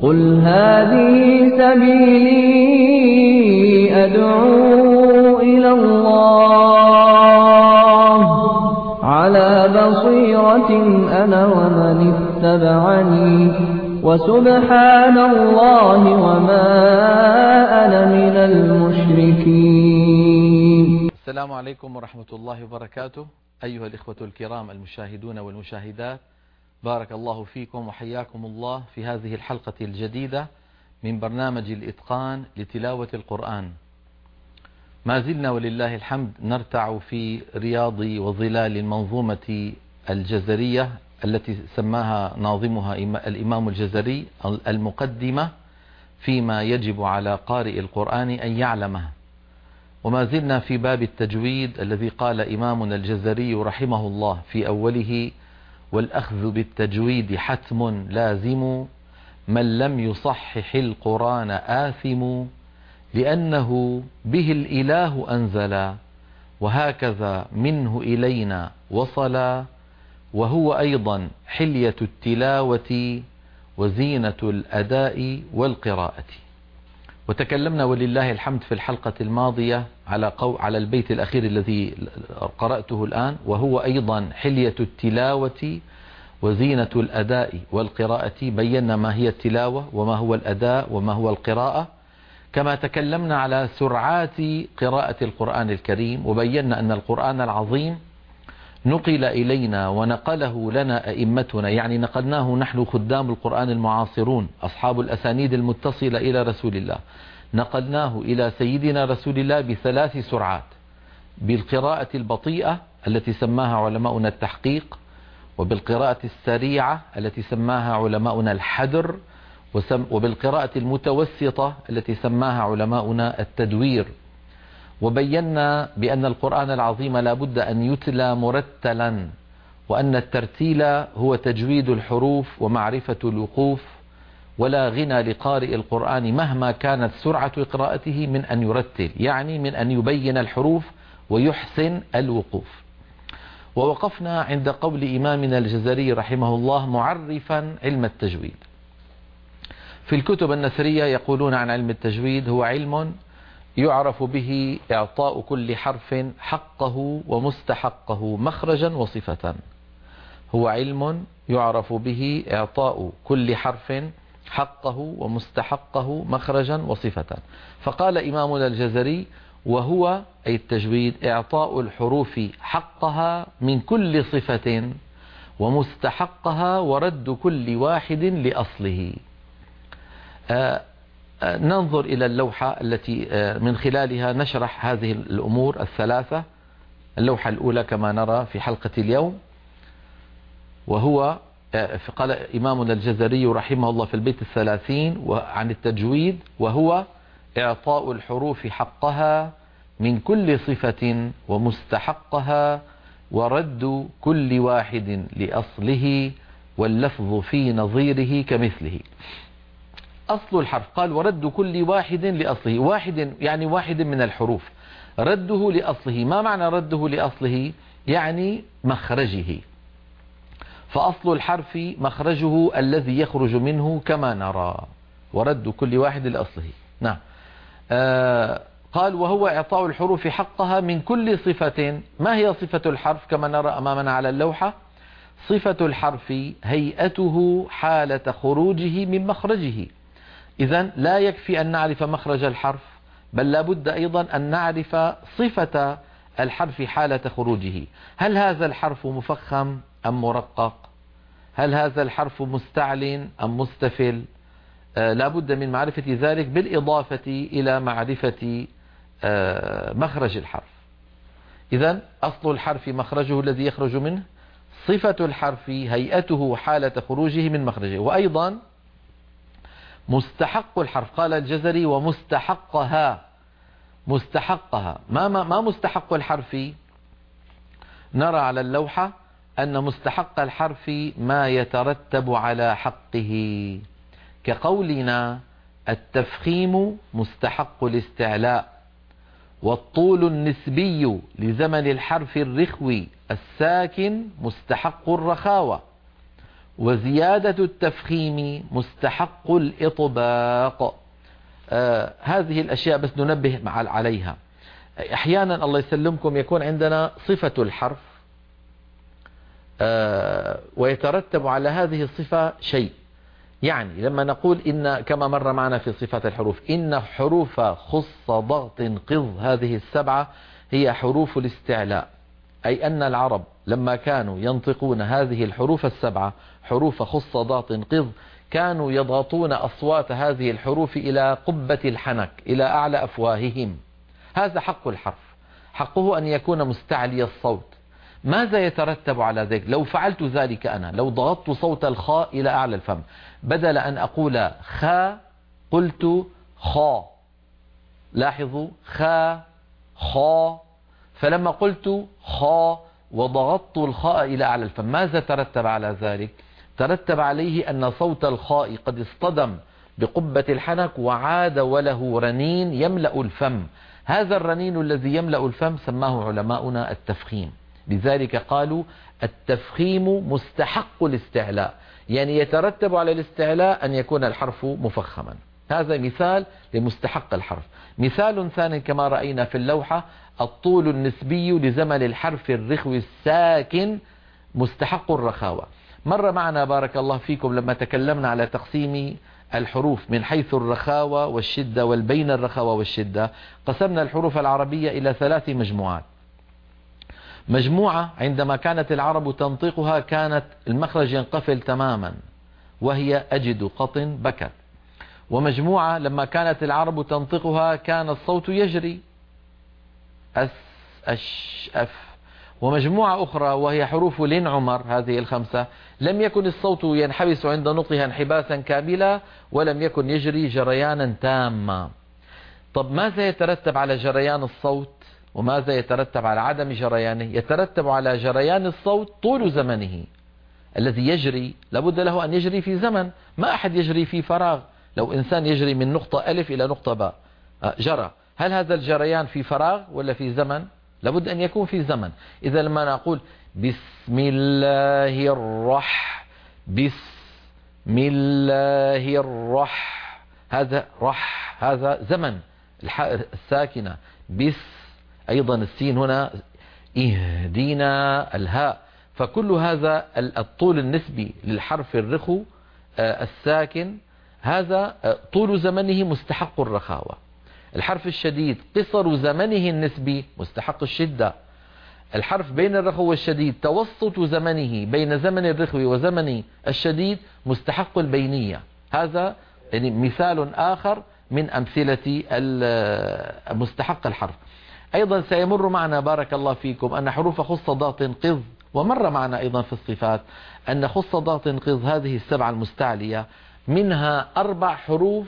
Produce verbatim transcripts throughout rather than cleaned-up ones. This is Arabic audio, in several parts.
قل هذه سبيلي أدعو إلى الله على بصيرة أنا ومن اتبعني وسبحان الله وما أنا من المشركين. السلام عليكم ورحمة الله وبركاته. أيها الإخوة الكرام المشاهدون والمشاهدات، بارك الله فيكم وحياكم الله في هذه الحلقة الجديدة من برنامج الإتقان لتلاوة القرآن. ما زلنا ولله الحمد نرتع في رياض وظلال المنظومة الجزرية التي سماها ناظمها الإمام الجزري المقدمة فيما يجب على قارئ القرآن أن يعلمه. وما زلنا في باب التجويد الذي قال إمامنا الجزري رحمه الله في أوله: والأخذ بالتجويد حتم لازم، من لم يصحح القرآن آثم، لأنه به الإله أنزل، وهكذا منه إلينا وصل، وهو أيضا حلية التلاوة وزينة الأداء والقراءة. وتكلمنا ولله الحمد في الحلقة الماضية على قو على البيت الأخير الذي قرأته الآن: وهو أيضا حلية التلاوة وزينة الأداء والقراءة. بينا ما هي التلاوة وما هو الأداء وما هو القراءة، كما تكلمنا على سرعات قراءة القرآن الكريم، وبينا أن القرآن العظيم نقل إلينا ونقله لنا أئمتنا، يعني نقلناه نحن خدام القرآن المعاصرون أصحاب الأسانيد المتصلة إلى رسول الله، نقلناه إلى سيدنا رسول الله بثلاث سرعات: بالقراءة البطيئة التي سماها علماؤنا التحقيق، وبالقراءة السريعة التي سماها علماؤنا الحدر، وبالقراءة المتوسطة التي سماها علماؤنا التدوير. وبينا بأن القرآن العظيم لا بد أن يتلى مرتلا، وأن الترتيل هو تجويد الحروف ومعرفة الوقوف، ولا غنى لقارئ القرآن مهما كانت سرعة قراءته من أن يرتل، يعني من أن يبين الحروف ويحسن الوقوف. ووقفنا عند قول إمامنا الجزري رحمه الله معرفا علم التجويد. في الكتب النثرية يقولون عن علم التجويد: هو علم يعرف به إعطاء كل حرف حقه ومستحقه مخرجا وصفة. هو علم يعرف به إعطاء كل حرف حقه ومستحقه مخرجا وصفة. فقال إمامنا الجزري: وهو أي التجويد إعطاء الحروف حقها من كل صفة ومستحقها ورد كل واحد لأصله. آه ننظر إلى اللوحة التي من خلالها نشرح هذه الأمور الثلاثة. اللوحة الأولى كما نرى في حلقة اليوم، وهو قال إمامنا الجزري رحمه الله في البيت الثلاثين عن التجويد: وهو إعطاء الحروف حقها من كل صفة ومستحقها ورد كل واحد لأصله واللفظ في نظيره كمثله. أصل الحرف قال: ورد كل واحد لأصله. واحد يعني واحد من الحروف، رده لأصله. ما معنى رده لأصله؟ يعني مخرجه. فأصل الحرف مخرجه الذي يخرج منه كما نرى، ورد كل واحد لأصله. نعم. آه قال: وهو إعطاء الحروف حقها من كل صفة. ما هي صفة الحرف كما نرى أمامنا على اللوحة؟ صفة الحرف هيئته حالة خروجه من مخرجه. إذن لا يكفي أن نعرف مخرج الحرف، بل لا بد أيضا أن نعرف صفة الحرف حالة خروجه. هل هذا الحرف مفخم أم مرقق؟ هل هذا الحرف مستعل أم مستفل؟ آه لا بد من معرفة ذلك، بالإضافة إلى معرفة آه مخرج الحرف. إذن أصل الحرف مخرجه الذي يخرج منه، صفة الحرف هيئته حالة خروجه من مخرجه، وأيضا مستحق الحرف. قال الجزري: ومستحقها. مستحقها ما, ما, ما مستحق الحرف؟ نرى على اللوحة أن مستحق الحرف ما يترتب على حقه، كقولنا: التفخيم مستحق الاستعلاء، والطول النسبي لزمن الحرف الرخوي الساكن مستحق الرخاوة، وزيادة التفخيم مستحق الإطباق. آه هذه الأشياء بس ننبه عليها. أحيانا الله يسلمكم يكون عندنا صفة الحرف آه ويترتب على هذه الصفة شيء. يعني لما نقول إن كما مر معنا في صفات الحروف إن حروف خص ضغط قض هذه السبعة هي حروف الاستعلاء، أي أن العرب لما كانوا ينطقون هذه الحروف السبعة حروف خص ضغط قض كانوا يضغطون أصوات هذه الحروف إلى قبة الحنك إلى أعلى أفواههم. هذا حق الحرف، حقه أن يكون مستعلي الصوت. ماذا يترتب على ذلك؟ لو فعلت ذلك أنا، لو ضغطت صوت الخاء إلى أعلى الفم بدل أن أقول خا قلت خا، لاحظوا خا خا، فلما قلت خا وضغطت الخاء إلى أعلى الفم ماذا ترتب على ذلك؟ ترتب عليه أن صوت الخاء قد اصطدم بقبة الحنك وعاد وله رنين يملأ الفم. هذا الرنين الذي يملأ الفم سماه علماؤنا التفخيم. لذلك قالوا التفخيم مستحق الاستعلاء، يعني يترتب على الاستعلاء أن يكون الحرف مفخما. هذا مثال لمستحق الحرف. مثال ثاني كما رأينا في اللوحة الطول النسبي لزمن الحرف الرخوي الساكن مستحق الرخاوة. مر معنا بارك الله فيكم لما تكلمنا على تقسيم الحروف من حيث الرخاوة والشدة والبين الرخاوة والشدة، قسمنا الحروف العربية إلى ثلاث مجموعات. مجموعة عندما كانت العرب تنطقها كانت المخرج ينقفل تماما وهي أجد قط بكت. ومجموعة لما كانت العرب تنطقها كان الصوت يجري أس أش أف. ومجموعة أخرى وهي حروف لين عمر، هذه الخمسة لم يكن الصوت ينحبس عند نطقها انحباسا كاملا ولم يكن يجري جريانا تاما. طب ماذا يترتب على جريان الصوت وماذا يترتب على عدم جريانه؟ يترتب على جريان الصوت طول زمنه الذي يجري، لابد له أن يجري في زمن، ما أحد يجري في فراغ. لو إنسان يجري من نقطة ألف إلى نقطة باء جرى، هل هذا الجريان في فراغ ولا في زمن؟ لابد أن يكون في زمن. إذا لما نقول بسم الله الرح بسم الله الرح هذا رح هذا زمن الساكنة. بس أيضا السين هنا اهدينا الهاء. فكل هذا الطول النسبي للحرف الرخو الساكن هذا طول زمنه مستحق الرخاوة. الحرف الشديد قصر زمنه النسبي مستحق الشدة. الحرف بين الرخو والشديد توسط زمنه بين زمن الرخو وزمن الشديد مستحق البينية. هذا يعني مثال آخر من أمثلة مستحق الحرف. أيضا سيمر معنا بارك الله فيكم أن حروف خص ضغط قض، ومر معنا أيضا في الصفات أن خص ضغط قض هذه السبعة المستعلية منها أربع حروف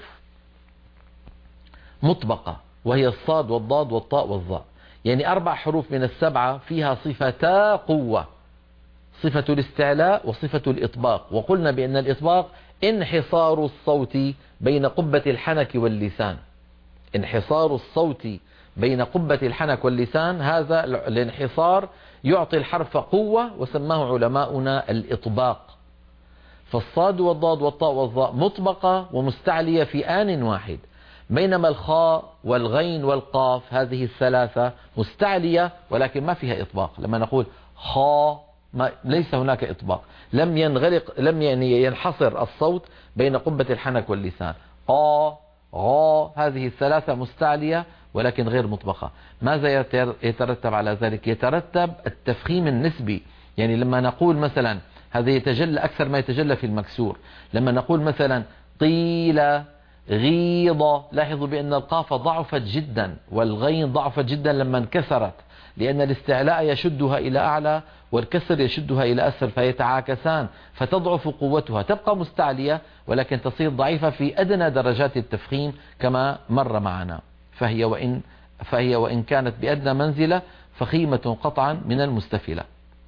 مطبقة وهي الصاد والضاد والطاء والظاء، يعني أربع حروف من السبعة فيها صفتا قوة، صفة الاستعلاء وصفة الإطباق. وقلنا بأن الإطباق انحصار الصوت بين قبة الحنك واللسان، انحصار الصوت بين قبة الحنك واللسان، هذا الانحصار يعطي الحرف قوة وسماه علماؤنا الإطباق. فالصاد والضاد والطاء والظاء مطبقة ومستعلية في آن واحد، بينما الخاء والغين والقاف هذه الثلاثة مستعلية ولكن ما فيها إطباق. لما نقول خاء ما ليس هناك إطباق، لم ينغلق لم يعني ينحصر الصوت بين قبة الحنك واللسان. قا غا هذه الثلاثة مستعلية ولكن غير مطبقة. ماذا يترتب على ذلك؟ يترتب التفخيم النسبي. يعني لما نقول مثلا هذا يتجلى أكثر ما يتجلى في المكسور. لما نقول مثلا طيلة غيضة، لاحظوا بأن القاف ضعفت جدا والغين ضعفت جدا لما انكسرت، لأن الاستعلاء يشدها إلى أعلى والكسر يشدها إلى أسفل فيتعاكسان فتضعف قوتها، تبقى مستعلية ولكن تصير ضعيفة في أدنى درجات التفخيم كما مر معنا. فهي وإن, فهي وإن كانت بأدنى منزلة فخيمة قطعا من المستفلة.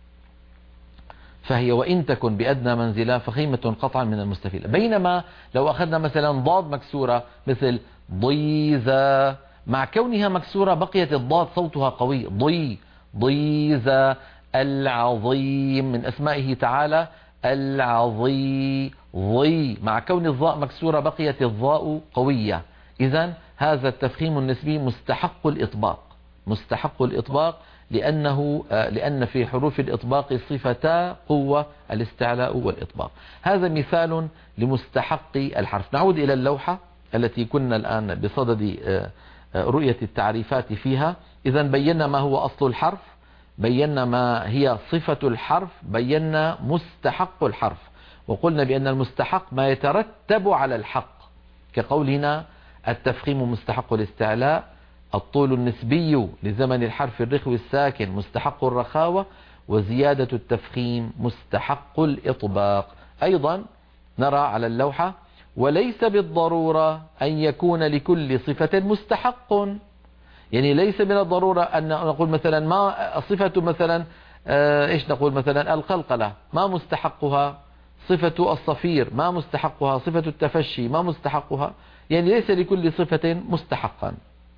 فهي وإن تكن بأدنى منزلة فخيمة قطعا من المستفلة. بينما لو أخذنا مثلا ضاد مكسورة مثل ضيزة، مع كونها مكسورة بقيت الضاد صوتها قوي. ضي ضيزة. العظيم من أسمائه تعالى العظي ضي، مع كون الضاء مكسورة بقيت الضاء قوية. إذن هذا التفخيم النسبي مستحق الإطباق، مستحق الإطباق لأنه لأن في حروف الإطباق صفتا قوة، الاستعلاء والإطباق. هذا مثال لمستحق الحرف. نعود إلى اللوحة التي كنا الآن بصدد رؤية التعريفات فيها. إذن بينا ما هو أصل الحرف، بينا ما هي صفة الحرف، بينا مستحق الحرف، وقلنا بأن المستحق ما يترتب على الحق، كقولنا التفخيم مستحق الاستعلاء، الطول النسبي لزمن الحرف الرخو الساكن مستحق الرخاوة، وزيادة التفخيم مستحق الإطباق. أيضا نرى على اللوحة وليس بالضرورة أن يكون لكل صفة مستحق، يعني ليس من الضرورة أن نقول مثلا ما صفة مثلا إيش نقول مثلا القلقلة ما مستحقها، صفة الصفير ما مستحقها، صفة التفشي ما مستحقها، يعني ليس لكل صفة مستحقا.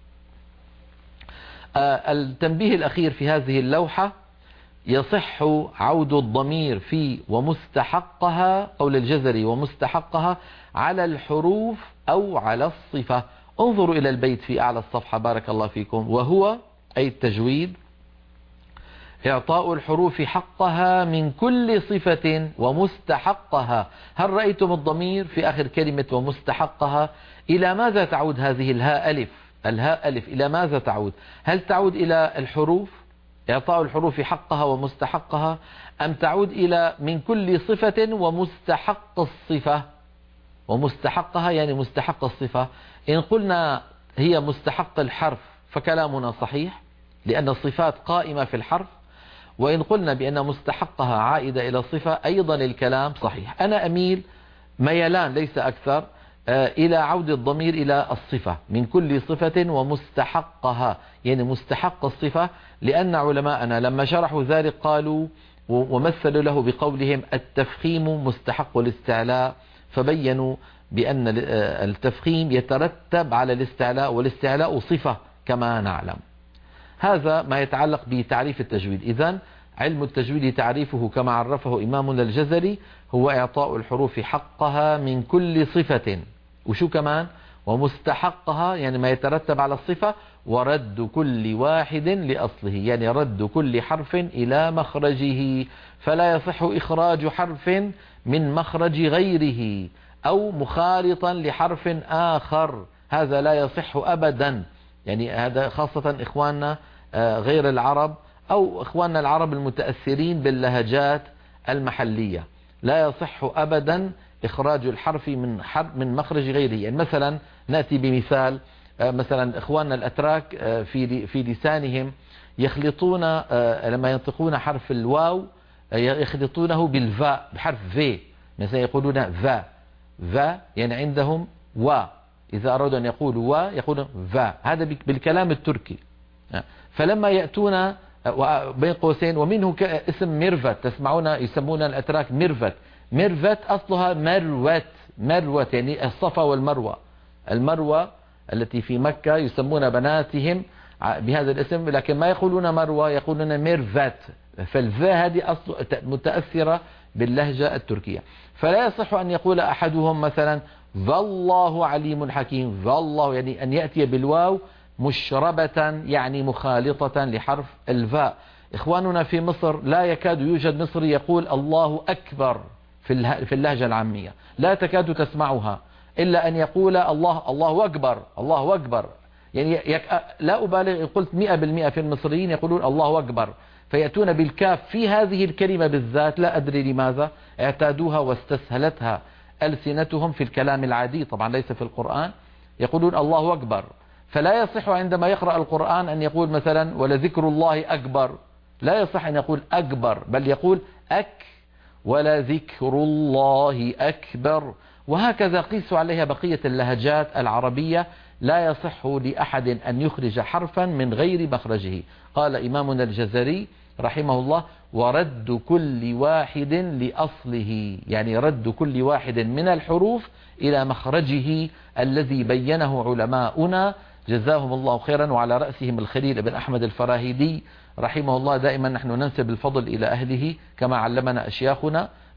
التنبيه الأخير في هذه اللوحة: يصح عود الضمير في ومستحقها قول الجزري ومستحقها على الحروف أو على الصفة. انظروا إلى البيت في أعلى الصفحة بارك الله فيكم. وهو أي التجويد إعطاء الحروف حقها من كل صفة ومستحقها. هل رأيتم الضمير في آخر كلمة ومستحقها؟ إلى ماذا تعود هذه الهاء ألف؟ الهاء ألف إلى ماذا تعود؟ هل تعود إلى الحروف إعطاء الحروف حقها ومستحقها، أم تعود إلى من كل صفة ومستحق الصفة؟ ومستحقها يعني مستحق الصفة. إن قلنا هي مستحق الحرف فكلامنا صحيح لأن الصفات قائمة في الحرف، وإن قلنا بأن مستحقها عائدة إلى الصفة أيضا الكلام صحيح. أنا أميل ميلان ليس أكثر إلى عود الضمير إلى الصفة من كل صفة ومستحقها، يعني مستحق الصفة، لأن علماءنا لما شرحوا ذلك قالوا ومثلوا له بقولهم التفخيم مستحق الاستعلاء، فبينوا بأن التفخيم يترتب على الاستعلاء، والاستعلاء صفة كما نعلم. هذا ما يتعلق بتعريف التجويد. إذن علم التجويد تعريفه كما عرفه إمامنا الجزري هو إعطاء الحروف حقها من كل صفة، وشو كمان؟ ومستحقها يعني ما يترتب على الصفة، ورد كل واحد لأصله يعني رد كل حرف إلى مخرجه، فلا يصح إخراج حرف من مخرج غيره أو مخالطا لحرف آخر، هذا لا يصح أبدا. يعني هذا خاصة إخواننا غير العرب أو إخواننا العرب المتأثرين باللهجات المحلية، لا يصح أبدا إخراج الحرف من حرف من مخرج غيره. يعني مثلا نأتي بمثال، مثلا إخواننا الأتراك في في لسانهم يخلطون لما ينطقون حرف الواو يخلطونه بالفاء بحرف في، مثلا يقولون فا فا يعني عندهم و، إذا أرادوا أن يقولوا و يقولون فا، هذا بالكلام التركي. فلما يأتون بين قوسين ومنه اسم ميرفت، تسمعون يسمون الأتراك ميرفت، ميرفت أصلها مروت، مروت يعني الصفا والمروة، المروة التي في مكة يسمون بناتهم بهذا الاسم، لكن ما يقولون مروة يقولون ميرفت، فالفاء هذه أصل متأثرة باللهجة التركية. فلا يصح أن يقول أحدهم مثلا والله عليم حكيم، والله يعني أن يأتي بالواو مشربة يعني مخالطة لحرف الفاء. إخواننا في مصر لا يكاد يوجد مصري يقول الله أكبر في اللهجة العامية، لا تكاد تسمعها إلا أن يقول الله الله أكبر الله أكبر، يعني يك... لا أبالغ قلت مئة بالمئة في المصريين يقولون الله أكبر، فيأتون بالكاف في هذه الكلمة بالذات، لا أدري لماذا اعتادوها واستسهلتها ألسنتهم في الكلام العادي، طبعا ليس في القرآن، يقولون الله أكبر. فلا يصح عندما يقرأ القرآن أن يقول مثلا ولذكر الله أكبر، لا يصح أن يقول أكبر، بل يقول أك ولذكر الله أكبر. وهكذا قيسوا عليها بقية اللهجات العربية، لا يصح لأحد أن يخرج حرفا من غير مخرجه. قال إمامنا الجزري رحمه الله ورد كل واحد لأصله، يعني رد كل واحد من الحروف إلى مخرجه الذي بينه علماؤنا جزاهم الله خيرا، وعلى رأسهم الخليل بن أحمد الفراهيدي رحمه الله. دائما نحن ننسب الفضل إلى أهله كما علمنا أشياخنا،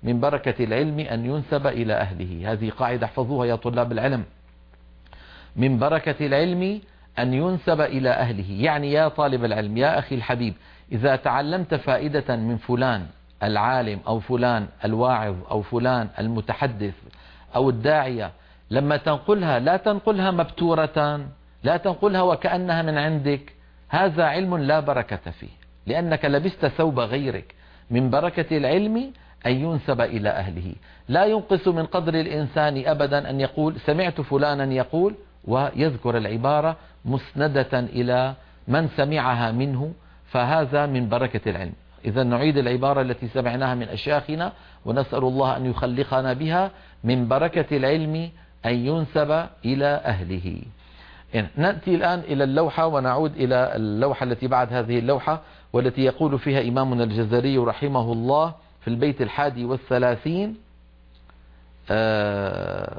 من بركة العلم أن ينسب إلى أهله. هذه قاعدة احفظوها يا طلاب العلم. من بركة العلم أن ينسب إلى أهله. يعني يا طالب العلم، يا أخي الحبيب، إذا تعلمت فائدة من فلان العالم أو فلان الواعظ أو فلان المتحدث أو الداعية، لما تنقلها لا تنقلها مبتورة، لا تنقلها وكأنها من عندك، هذا علم لا بركة فيه، لأنك لبست ثوب غيرك. من بركة العلم أن ينسب إلى أهله. لا ينقص من قدر الإنسان أبدا أن يقول سمعت فلانا يقول، ويذكر العبارة مسندة إلى من سمعها منه، فهذا من بركة العلم. إذا نعيد العبارة التي سمعناها من أشياخنا ونسأل الله أن يخلقنا بها. من بركة العلم أن ينسب إلى أهله. نأتي الآن إلى اللوحة ونعود إلى اللوحة التي بعد هذه اللوحة، والتي يقول فيها إمامنا الجزري رحمه الله في البيت الحادي والثلاثين آه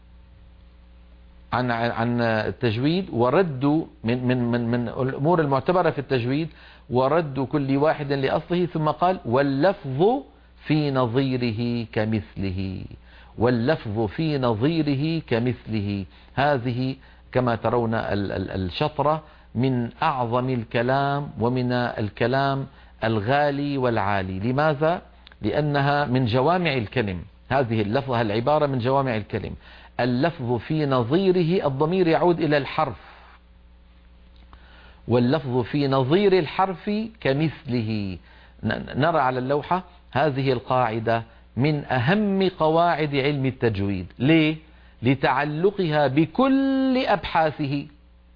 عن عن التجويد ورد من من من من الأمور المعتبرة في التجويد، ورد كل واحد لأصله، ثم قال واللفظ في نظيره كمثله. واللفظ في نظيره كمثله. هذه كما ترون الشطرة من أعظم الكلام ومن الكلام الغالي والعالي. لماذا؟ لأنها من جوامع الكلم. هذه اللفظة العبارة من جوامع الكلم. اللفظ في نظيره، الضمير يعود إلى الحرف، واللفظ في نظير الحرف كمثله. نرى على اللوحة هذه القاعدة من أهم قواعد علم التجويد. ليه؟ لتعلقها بكل أبحاثه،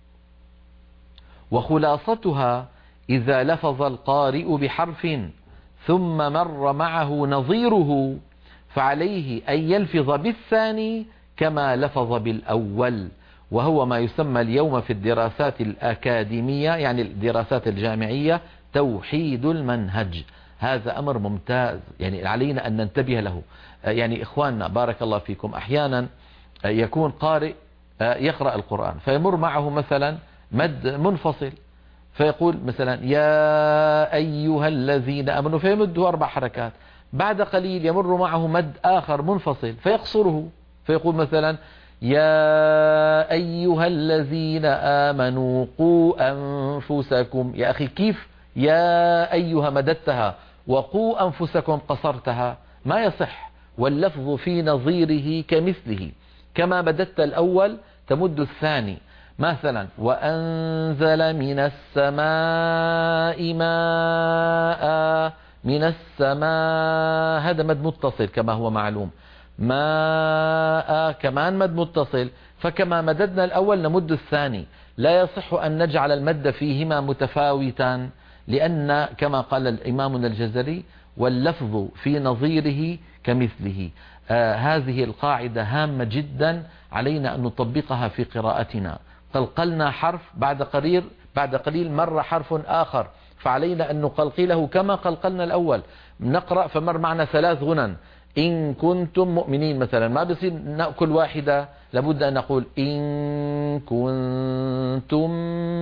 وخلاصتها إذا لفظ القارئ بحرف ثم مر معه نظيره فعليه أن يلفظ بالثاني كما لفظ بالأول، وهو ما يسمى اليوم في الدراسات الأكاديمية يعني الدراسات الجامعية توحيد المنهج. هذا أمر ممتاز، يعني علينا أن ننتبه له. يعني إخواننا بارك الله فيكم، أحيانا يكون قارئ يقرأ القرآن فيمر معه مثلا مد منفصل، فيقول مثلا يا أيها الذين آمنوا فيمده أربع حركات. بعد قليل يمر معه مد آخر منفصل فيقصره، فيقول مثلا يا أيها الذين آمنوا قوا أنفسكم. يا أخي كيف يا أيها مددتها وقوا أنفسكم قصرتها؟ ما يصح. واللفظ في نظيره كمثله، كما مددت الأول تمد الثاني. مثلا وأنزل من السماء ماء، من السماء هذا مد متصل كما هو معلوم، ماء كمان مد متصل، فكما مددنا الأول نمد الثاني. لا يصح أن نجعل المد فيهما متفاوتا، لأن كما قال الإمام الجزري واللفظ في نظيره كمثله. آه هذه القاعدة هامة جدا، علينا أن نطبقها في قراءتنا. قلقلنا حرف بعد قليل بعد قليل مر حرف آخر، فعلينا أن نقلقله كما قلقلنا الأول. نقرأ فمر معنا ثلاث غنن، إن كنتم مؤمنين مثلا، ما بصير نأكل واحدة، لابد أن نقول إن كنتم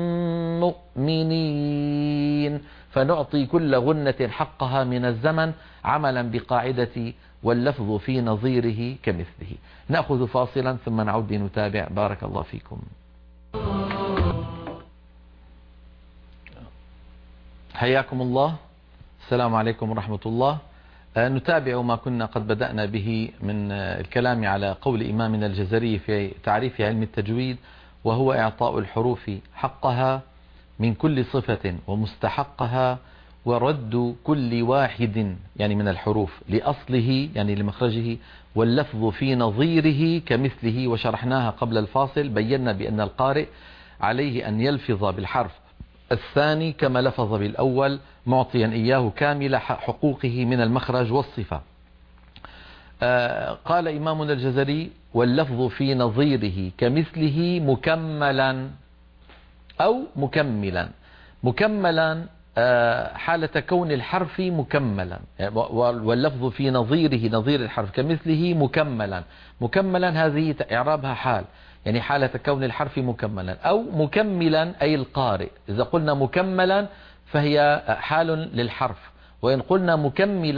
مؤمنين، فنعطي كل غنة حقها من الزمن عملا بقاعدة واللفظ في نظيره كمثله. نأخذ فاصلا ثم نعود نتابع. بارك الله فيكم. حياكم الله. السلام عليكم ورحمة الله. نتابع ما كنا قد بدأنا به من الكلام على قول إمامنا الجزري في تعريف علم التجويد، وهو إعطاء الحروف حقها من كل صفة ومستحقها، ورد كل واحد يعني من الحروف لأصله يعني لمخرجه، واللفظ في نظيره كمثله. وشرحناها قبل الفاصل، بينا بأن القارئ عليه أن يلفظ بالحرف الثاني كما لفظ بالأول، معطيا إياه كامل حقوقه من المخرج والصفة. آه قال إمامنا الجزري واللفظ في نظيره كمثله مكملا أو مكملا. مكملا آه حالة كون الحرف مكملا، واللفظ في نظيره نظير الحرف كمثله مكملا. مكملا هذه إعرابها حال، يعني حالة كون الحرف مكملا، أو مكملا أي القارئ. إذا قلنا مكملا فهي حال للحرف، وإن قلنا مكملا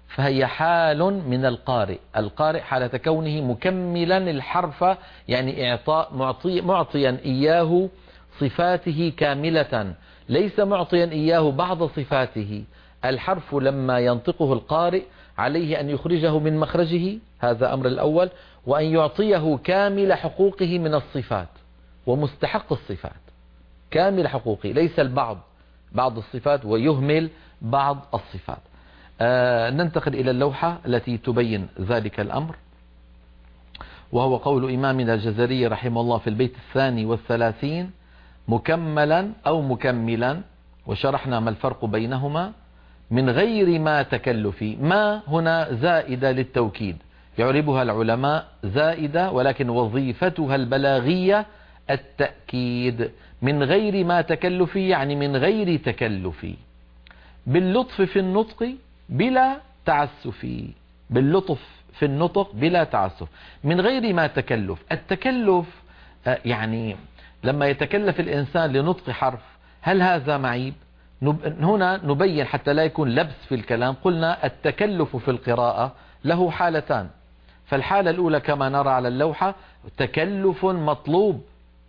فهي حال من القارئ. القارئ حالة كونه مكملا الحرف، يعني إعطاء معطي معطيا إياه صفاته كاملة، ليس معطيا إياه بعض صفاته. الحرف لما ينطقه القارئ عليه أن يخرجه من مخرجه، هذا أمر الأول، وأن يعطيه كامل حقوقه من الصفات ومستحق الصفات، كامل حقوقه، ليس البعض، بعض الصفات ويهمل بعض الصفات. آه ننتقل إلى اللوحة التي تبين ذلك الأمر، وهو قول إمامنا الجزري رحمه الله في البيت الثاني والثلاثين: مكملا أو مكملا، وشرحنا ما الفرق بينهما، من غير ما تكلف. ما هنا زائدة للتوكيد، يعربها العلماء زائدة، ولكن وظيفتها البلاغية التأكيد. من غير ما تكلف يعني من غير تكلف، باللطف في النطق بلا تعسف، باللطف في النطق بلا تعسف، من غير ما تكلف. التكلف يعني لما يتكلف الإنسان لنطق حرف، هل هذا معيب؟ هنا نبين حتى لا يكون لبس في الكلام. قلنا التكلف في القراءة له حالتان، فالحالة الأولى كما نرى على اللوحة تكلف مطلوب،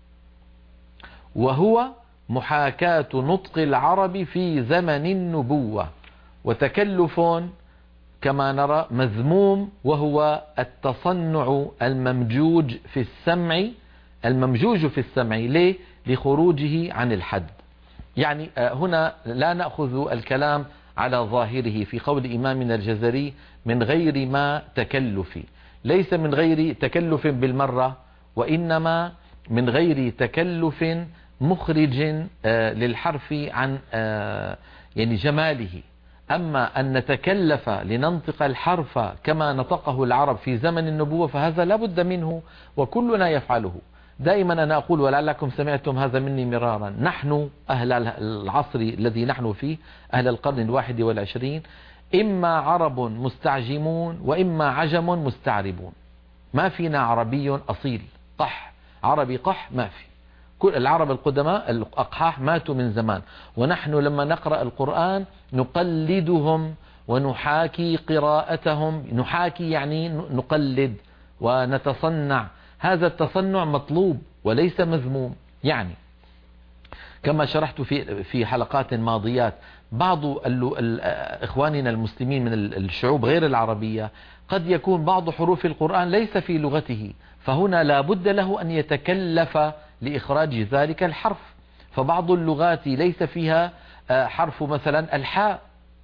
وهو محاكاة نطق العرب في زمن النبوة، وتكلف كما نرى مذموم، وهو التصنع الممجوج في السمع، الممجوج في السمع، ليه؟ لخروجه عن الحد. يعني هنا لا نأخذ الكلام على ظاهره في قول إمامنا الجزري من غير ما تكلف، ليس من غير تكلف بالمرة، وإنما من غير تكلف مخرج للحرف عن يعني جماله. أما أن نتكلف لننطق الحرف كما نطقه العرب في زمن النبوة فهذا لا بد منه، وكلنا يفعله. دائما أنا أقول، ولعلكم سمعتم هذا مني مرارا، نحن أهل العصر الذي نحن فيه، أهل القرن الواحد والعشرين، إما عرب مستعجمون وإما عجم مستعربون. ما فينا عربي أصيل قح، عربي قح ما في. كل العرب القدماء الأقحاح ماتوا من زمان، ونحن لما نقرأ القرآن نقلدهم ونحاكي قراءتهم. نحاكي يعني نقلد ونتصنع، هذا التصنع مطلوب وليس مذموم. يعني كما شرحت في في حلقات ماضيات، بعض إخواننا المسلمين من الشعوب غير العربية قد يكون بعض حروف القرآن ليس في لغته، فهنا لا بد له أن يتكلف لإخراج ذلك الحرف. فبعض اللغات ليس فيها حرف مثلا الحاء،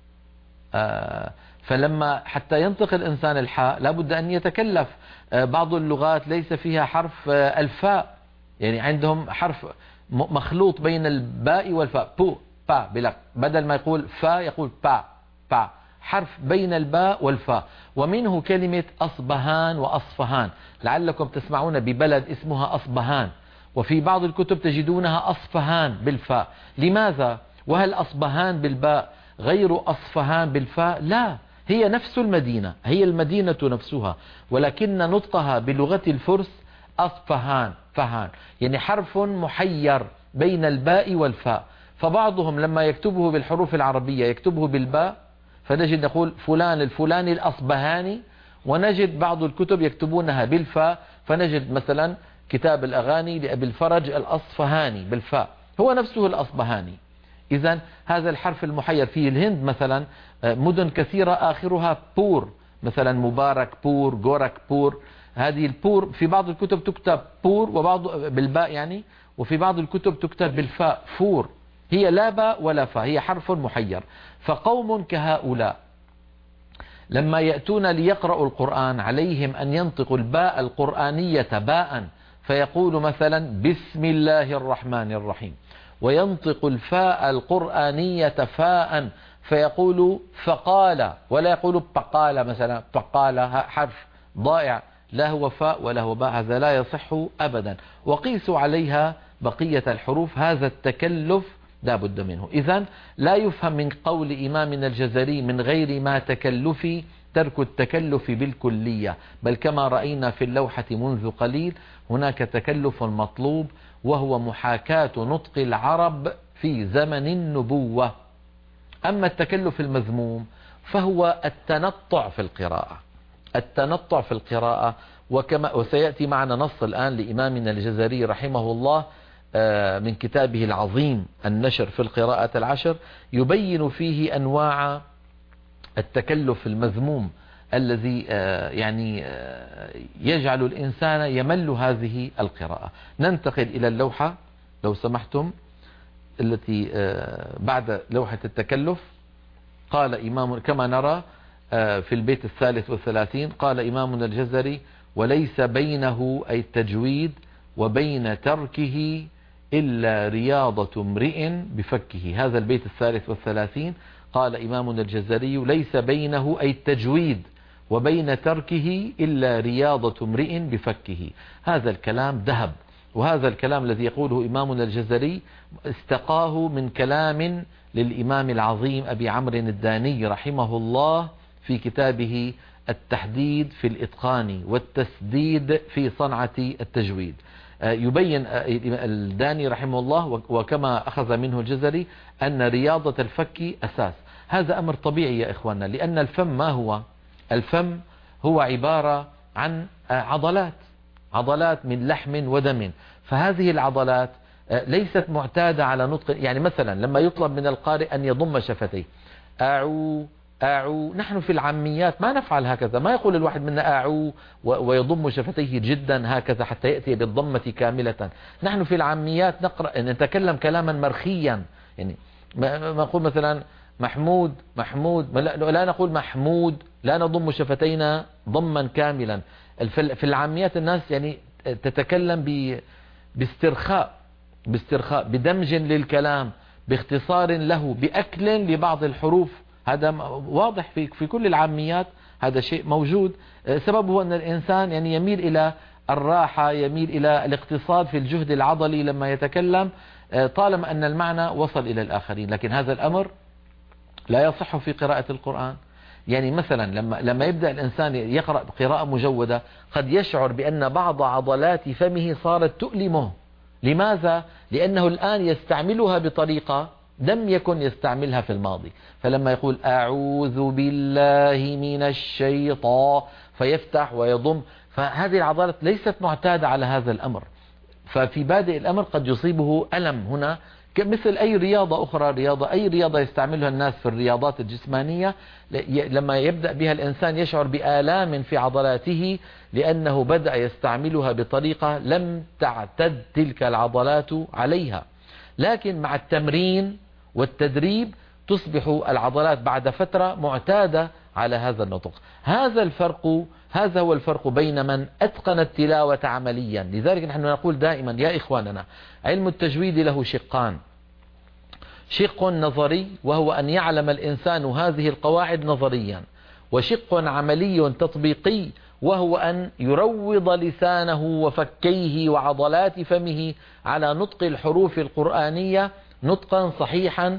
فلما حتى ينطق الإنسان الحاء لا بد أن يتكلف. بعض اللغات ليس فيها حرف الفاء، يعني عندهم حرف مخلوط بين الباء والفاء، بو با، بدل ما يقول فا يقول با با، حرف بين الباء والفاء. ومنه كلمة أصبهان وأصفهان، لعلكم تسمعون ببلد اسمها أصبهان، وفي بعض الكتب تجدونها أصفهان بالفاء. لماذا؟ وهل أصبهان بالباء غير أصفهان بالفاء؟ لا، هي نفس المدينة، هي المدينة نفسها، ولكن نطقها بلغة الفرس أصفهان فهان، يعني حرف محير بين الباء والفاء. فبعضهم لما يكتبه بالحروف العربية يكتبه بالباء، فنجد نقول فلان الفلاني الأصبهاني، ونجد بعض الكتب يكتبونها بالفاء، فنجد مثلا كتاب الأغاني لأبي الفرج الأصفهاني بالفاء، هو نفسه الأصبهاني. إذن هذا الحرف المحير في الهند مثلا مدن كثيرة آخرها بور، مثلا مبارك بور، غورك بور. هذه البور في بعض الكتب تكتب بور وبعض بالباء يعني، وفي بعض الكتب تكتب بالفاء فور، هي لا باء ولا فاء، هي حرف محير. فقوم كهؤلاء لما يأتون ليقرأوا القرآن عليهم أن ينطقوا الباء القرآنية باء، فيقول مثلا بسم الله الرحمن الرحيم، وينطق الفاء القرآنية فاء فيقول فقال، ولا يقول بقال مثلا، بقال حرف ضائع، لا هو فاء ولا هو باء، هذا لا يصح أبدا. وقيسوا عليها بقية الحروف، هذا التكلف لا بد منه. إذن لا يفهم من قول إمامنا الجزري من غير ما تكلف ترك التكلف بالكلية، بل كما رأينا في اللوحة منذ قليل هناك تكلف مطلوب، وهو محاكاة نطق العرب في زمن النبوة. أما التكلف المذموم فهو التنطع في القراءة. التنطع في القراءة، وكما وسيأتي معنا نص الآن لإمامنا الجزري رحمه الله من كتابه العظيم النشر في القراءة العشر، يبين فيه أنواع التكلف المذموم الذي يعني يجعل الإنسان يمل هذه القراءة. ننتقل إلى اللوحة لو سمحتم التي بعد لوحة التكلف. قال إمام كما نرى في البيت الثالث والثلاثين، قال إمامنا الجزري: وليس بينه أي التجويد وبين تركه إلا رياضة امرئ بفكه. هذا البيت الثالث والثلاثين قال إمامنا الجزري: ليس بينه أي التجويد وبين تركه إلا رياضة امرئ بفكه. هذا الكلام ذهب، وهذا الكلام الذي يقوله إمامنا الجزري استقاه من كلام للإمام العظيم أبي عمرو الداني رحمه الله في كتابه التحديد في الإتقان والتسديد في صنعة التجويد. يبين الداني رحمه الله وكما أخذ منه الجزري أن رياضة الفك أساس. هذا أمر طبيعي يا إخواننا، لأن الفم ما هو؟ الفم هو عبارة عن عضلات عضلات من لحم ودم، فهذه العضلات ليست معتادة على نطق. يعني مثلا لما يطلب من القارئ أن يضم شفتيه أعو أعو، نحن في العاميات ما نفعل هكذا، ما يقول الواحد منا أعو ويضم شفتيه جدا هكذا حتى يأتي بالضمة كاملة. نحن في العاميات نقرأ نتكلم كلاما مرخيا، يعني ما نقول مثلا محمود محمود، لا نقول محمود، لا نضم شفتينا ضما كاملا. في العاميات الناس يعني تتكلم باسترخاء باسترخاء بدمج للكلام، باختصار له، بأكل لبعض الحروف. هذا واضح في في كل العاميات، هذا شيء موجود. سببه أن الإنسان يعني يميل إلى الراحة، يميل إلى الاقتصاد في الجهد العضلي لما يتكلم، طالما أن المعنى وصل إلى الآخرين. لكن هذا الأمر لا يصح في قراءة القرآن. يعني مثلا لما لما يبدأ الإنسان يقرأ قراءة مجودة قد يشعر بأن بعض عضلات فمه صارت تؤلمه. لماذا؟ لأنه الآن يستعملها بطريقة لم يكن يستعملها في الماضي. فلما يقول أعوذ بالله من الشيطان فيفتح ويضم، فهذه العضلات ليست معتادة على هذا الأمر، ففي بادئ الأمر قد يصيبه ألم هنا، مثل أي رياضة أخرى، رياضة أي رياضة يستعملها الناس في الرياضات الجسمانية، لما يبدأ بها الإنسان يشعر بآلام في عضلاته لأنه بدأ يستعملها بطريقة لم تعتد تلك العضلات عليها. لكن مع التمرين والتدريب تصبح العضلات بعد فترة معتادة على هذا النطق. هذا الفرق، هذا هو الفرق بين من أتقن التلاوة عمليا. لذلك نحن نقول دائما يا إخواننا، علم التجويد له شقان: شق نظري وهو أن يعلم الإنسان هذه القواعد نظريا، وشق عملي تطبيقي وهو أن يروض لسانه وفكيه وعضلات فمه على نطق الحروف القرآنية نطقا صحيحا،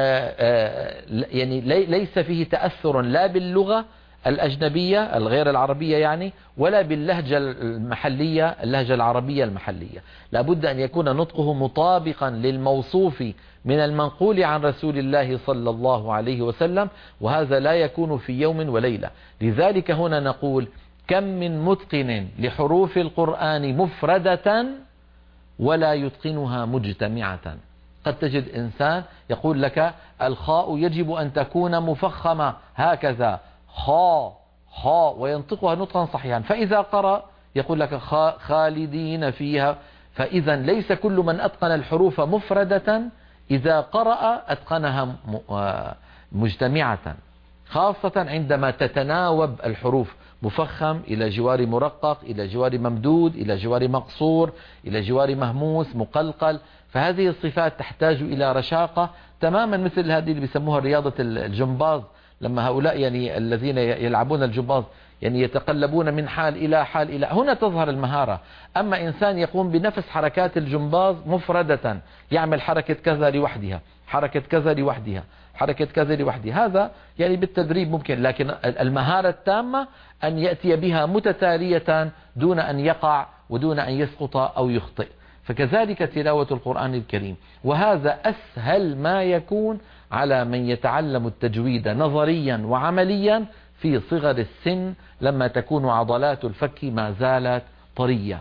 يعني ليس فيه تأثر لا باللغة الأجنبية الغير العربية يعني، ولا باللهجة المحلية اللهجة العربية المحلية. لابد أن يكون نطقه مطابقا للموصوف من المنقول عن رسول الله صلى الله عليه وسلم، وهذا لا يكون في يوم وليلة. لذلك هنا نقول: كم من متقن لحروف القرآن مفردة ولا يتقنها مجتمعة. قد تجد إنسان يقول لك الخاء يجب أن تكون مفخمة هكذا، خاء خاء، وينطقها نطقا صحيحا، فإذا قرأ يقول لك خالدين فيها. فإذا ليس كل من أتقن الحروف مفردة إذا قرأ أتقنها مجتمعة، خاصة عندما تتناوب الحروف مفخم إلى جوار مرقق، إلى جوار ممدود، إلى جوار مقصور، إلى جوار مهموس مقلقل. فهذه الصفات تحتاج إلى رشاقة، تماما مثل هذه اللي بيسموها رياضة الجمباز، لما هؤلاء يعني الذين يلعبون الجمباز يعني يتقلبون من حال إلى حال إلى هنا تظهر المهارة. أما إنسان يقوم بنفس حركات الجمباز مفردة، يعمل حركة كذا لوحدها، حركة كذا لوحدها، حركة كذا لوحدها، هذا يعني بالتدريب ممكن. لكن المهارة التامة أن يأتي بها متتالية دون أن يقع ودون أن يسقط أو يخطئ. فكذلك تلاوة القرآن الكريم، وهذا أسهل ما يكون على من يتعلم التجويد نظريا وعمليا في صغر السن لما تكون عضلات الفك ما زالت طرية.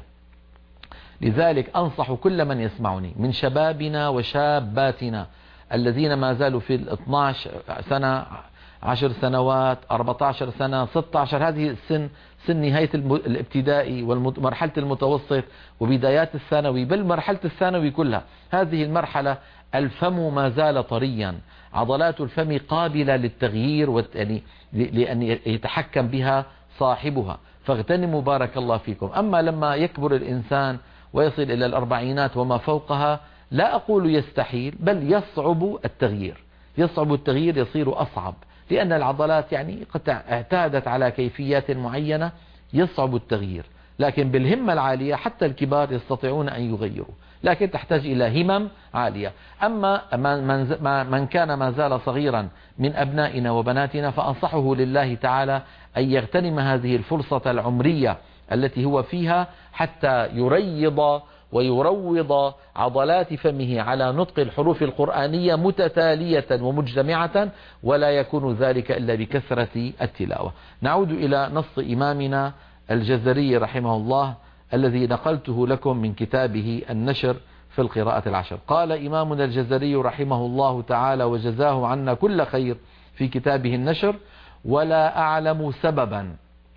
لذلك أنصح كل من يسمعني من شبابنا وشاباتنا الذين ما زالوا في الاثنى عشر سنة، عشر سنوات، أربعة عشر سنة، ستة عشر، هذه السن سن نهاية الابتدائي ومرحلة المتوسط وبدايات الثانوي، بل مرحلة الثانوي كلها. هذه المرحلة الفم ما زال طريا، عضلات الفم قابلة للتغيير لأن يتحكم بها صاحبها، فاغتنموا بارك الله فيكم. أما لما يكبر الإنسان ويصل إلى الأربعينات وما فوقها، لا أقول يستحيل، بل يصعب التغيير، يصعب التغيير، يصير أصعب، لأن العضلات يعني قد اعتادت على كيفيات معينة، يصعب التغيير. لكن بالهمة العالية حتى الكبار يستطيعون أن يغيروا، لكن تحتاج إلى همم عالية. أما من كان ما زال صغيرا من أبنائنا وبناتنا فأنصحه لله تعالى أن يغتنم هذه الفرصة العمرية التي هو فيها حتى يريض ويروض عضلات فمه على نطق الحروف القرآنية متتالية ومجتمعة، ولا يكون ذلك إلا بكثرة التلاوة. نعود إلى نص إمامنا الجزري رحمه الله الذي نقلته لكم من كتابه النشر في القراءة العشر. قال إمامنا الجزري رحمه الله تعالى وجزاه عنا كل خير في كتابه النشر: ولا أعلم سببا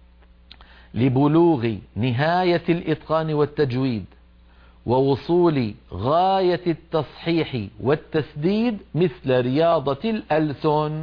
لبلوغ نهاية الإتقان والتجويد ووصول غاية التصحيح والتسديد مثل رياضة الألسن.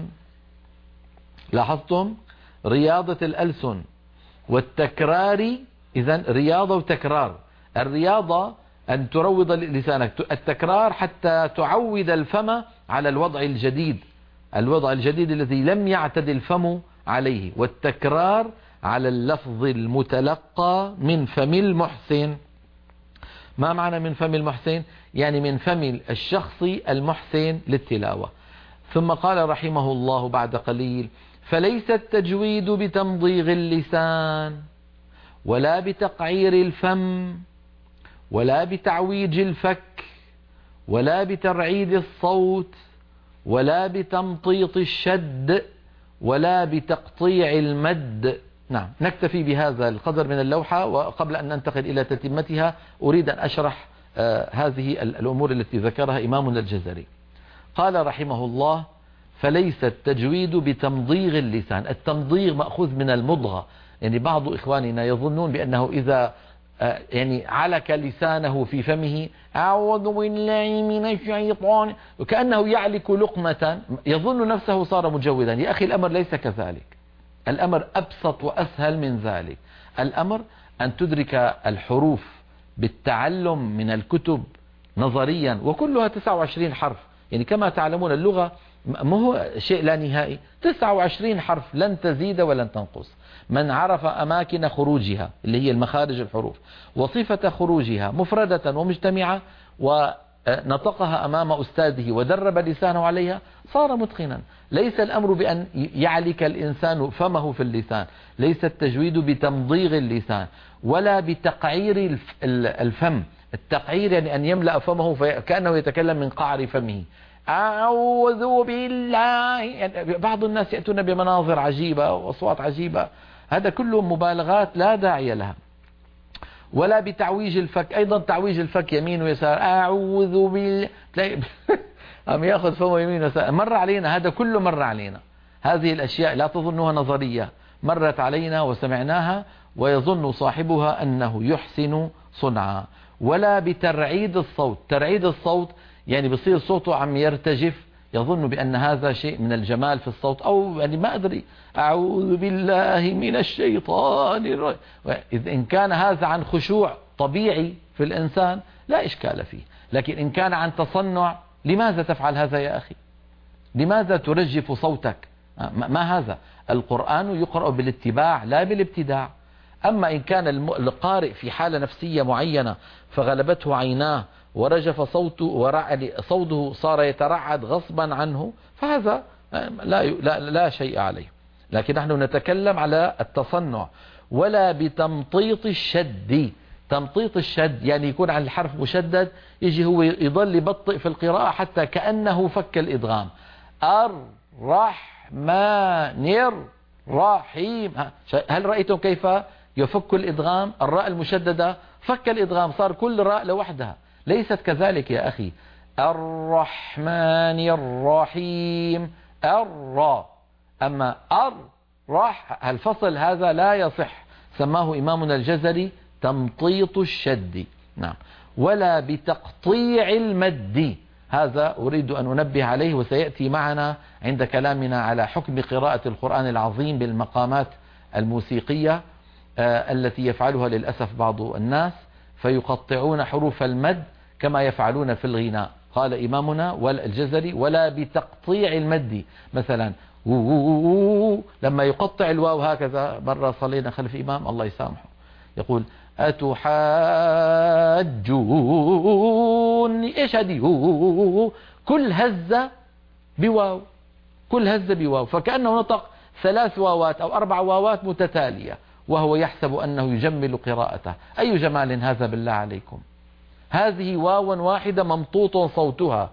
لاحظتم؟ رياضة الألسن والتكرار. إذن رياضة وتكرار. الرياضة أن تروض لسانك، التكرار حتى تعود الفم على الوضع الجديد، الوضع الجديد الذي لم يعتد الفم عليه، والتكرار على اللفظ المتلقى من فم المحسن. ما معنى من فم المحسن؟ يعني من فم الشخص المحسن للتلاوة. ثم قال رحمه الله بعد قليل: فليس التجويد بتمضيغ اللسان ولا بتقعير الفم ولا بتعويج الفك ولا بترعيد الصوت ولا بتمطيط الشد ولا بتقطيع المد. نعم، نكتفي بهذا القدر من اللوحة، وقبل أن ننتقل إلى تتمتها أريد أن أشرح آه هذه الأمور التي ذكرها إمامنا الجزري. قال رحمه الله: فليس التجويد بتمضيغ اللسان. التمضيغ مأخوذ من المضغة، يعني بعض إخواننا يظنون بأنه إذا آه يعني علك لسانه في فمه أعوذ بالله من الشيطان وكأنه يعلك لقمة يظن نفسه صار مجودا. يا أخي الأمر ليس كذلك، الأمر أبسط وأسهل من ذلك. الأمر أن تدرك الحروف بالتعلم من الكتب نظريا، وكلها تسعة وعشرين حرف. يعني كما تعلمون اللغة ما هو شيء لا نهائي، تسعة وعشرين حرف لن تزيد ولن تنقص. من عرف أماكن خروجها اللي هي المخارج الحروف وصفة خروجها مفردة ومجتمعة ونطقها أمام أستاذه ودرب لسانه عليها صار متقنا. ليس الأمر بأن يعلك الإنسان فمه في اللسان، ليس التجويد بتمضيغ اللسان ولا بتقعير الفم. التقعير يعني أن يملأ فمه كأنه يتكلم من قعر فمه. أعوذ بالله، يعني بعض الناس يأتون بمناظر عجيبة وأصوات عجيبة، هذا كله مبالغات لا داعي لها. ولا بتعويج الفك، أيضا تعويج الفك يمين ويسار، أعوذ بالله تلاقي أم يأخذ فمه يمين ويسار. مر علينا هذا كله، مر علينا هذه الأشياء، لا تظنها نظرية، مرت علينا وسمعناها ويظن صاحبها أنه يحسن صنعا. ولا بترعيد الصوت. ترعيد الصوت يعني بصير صوته عم يرتجف، يظن بأن هذا شيء من الجمال في الصوت، أو يعني ما أدري، أعوذ بالله من الشيطان الرجيم. إن كان هذا عن خشوع طبيعي في الإنسان لا إشكال فيه، لكن إن كان عن تصنع، لماذا تفعل هذا يا أخي؟ لماذا ترجف صوتك؟ ما هذا؟ القرآن يقرأ بالاتباع لا بالابتداع. أما إن كان القارئ في حالة نفسية معينة فغلبته عيناه ورجف صوته ورعد صوته صار يترعد غصبا عنه، فهذا لا, لا, لا شيء عليه. لكن نحن نتكلم على التصنع. ولا بتمطيط الشد، تمطيط الشد يعني يكون على الحرف مشدد، يجي هو يضل يبطئ في القراءة حتى كأنه فك الإدغام. الرحمن الرحيم، هل رأيتم كيف يفك الإدغام؟ الراء المشددة فك الإدغام، صار كل راء لوحدها. ليست كذلك يا أخي. الرحمن الرحيم الراء، أما الرح الفصل هذا لا يصح، سماه إمامنا الجزري تمطيط الشد. نعم. ولا بتقطيع المد، هذا أريد أن أنبه عليه وسيأتي معنا عند كلامنا على حكم قراءة القرآن العظيم بالمقامات الموسيقية آه التي يفعلها للأسف بعض الناس، فيقطعون حروف المد كما يفعلون في الغناء. قال إمامنا والجزري ولا بتقطيع المد، مثلا لما يقطع الواو هكذا. مرة صلينا خلف إمام الله يسامحه يقول أتحاجوني، إيش هذه؟ كل هزة بواو، كل هزة بواو، فكأنه نطق ثلاث واوات أو أربع واوات متتالية وهو يحسب أنه يجمل قراءته. أي جمال هذا بالله عليكم؟ هذه واو واحدة ممطوط صوتها.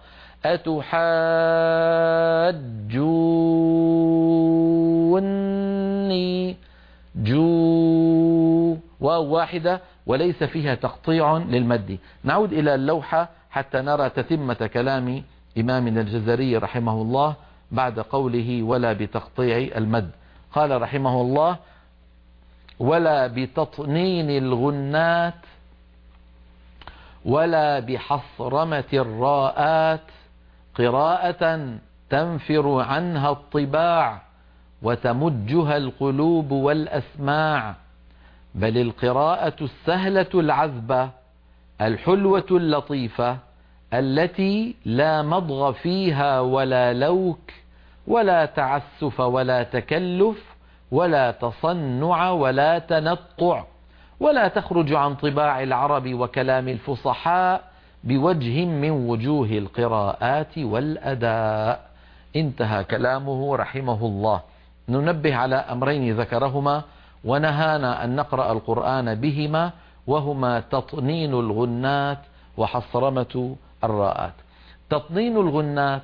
أتحاجوني، جو، واو واحدة وليس فيها تقطيع للمد. نعود إلى اللوحة حتى نرى تتمة كلام إمامنا الجزري رحمه الله بعد قوله ولا بتقطيع المد. قال رحمه الله ولا بتطنين الغنات ولا بحصرمة الراءات قراءة تنفر عنها الطباع وتمجها القلوب والأسماع، بل القراءة السهلة العذبة الحلوة اللطيفة التي لا مضغ فيها ولا لوك ولا تعسف ولا تكلف ولا تصنع ولا تنطع، ولا تخرج عن طباع العرب وكلام الفصحاء بوجه من وجوه القراءات والأداء. انتهى كلامه رحمه الله. ننبه على أمرين ذكرهما ونهانا أن نقرأ القرآن بهما، وهما تطنين الغنات وحصرمة الراءات. تطنين الغنات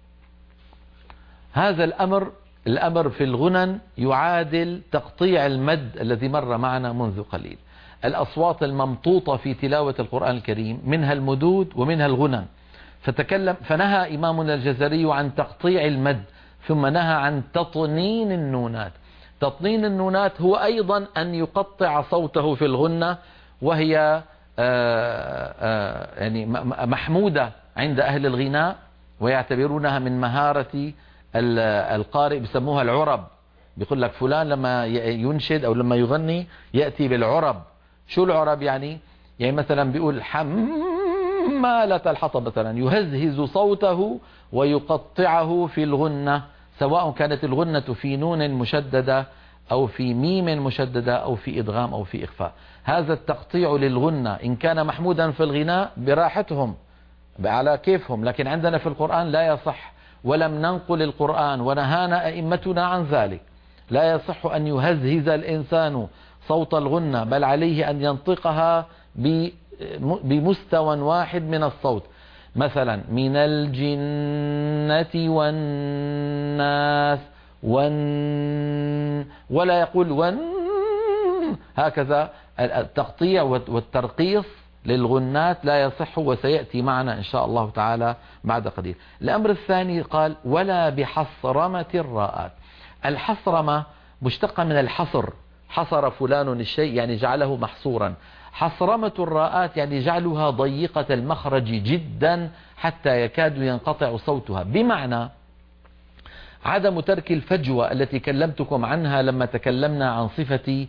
هذا الأمر الأمر في الغنن يعادل تقطيع المد الذي مر معنا منذ قليل. الأصوات الممطوطة في تلاوة القرآن الكريم منها المدود ومنها الغنن، فتكلم فنهى إمامنا الجزري عن تقطيع المد، ثم نهى عن تطنين النونات. تطنين النونات هو أيضا أن يقطع صوته في الغنة، وهي آآ آآ يعني محمودة عند أهل الغناء ويعتبرونها من مهارة القارئ، بسموها العرب. بيقول لك فلان لما ينشد أو لما يغني يأتي بالعرب. شو العرب يعني؟ يعني مثلا بيقول حمالة الحطب مثلا، يهزهز صوته ويقطعه في الغنة، سواء كانت الغنة في نون مشددة أو في ميم مشددة أو في إدغام أو في إخفاء. هذا التقطيع للغنة إن كان محمودا في الغناء براحتهم على كيفهم، لكن عندنا في القرآن لا يصح، ولم ننقل القرآن ونهانا أئمتنا عن ذلك. لا يصح أن يهزهز الإنسان صوت الغنة، بل عليه أن ينطقها بمستوى واحد من الصوت. مثلا من الجنة والناس ون، ولا يقول ون، هكذا. التقطيع والترقيص للغنات لا يصح، وسيأتي معنا إن شاء الله تعالى بعد قليل. الأمر الثاني قال ولا بحصرمة الراءات. الحصرمة مشتقة من الحصر، حصر فلان الشيء يعني جعله محصورا. حصرمة الراءات يعني جعلها ضيقة المخرج جدا حتى يكاد ينقطع صوتها، بمعنى عدم ترك الفجوة التي كلمتكم عنها لما تكلمنا عن صفة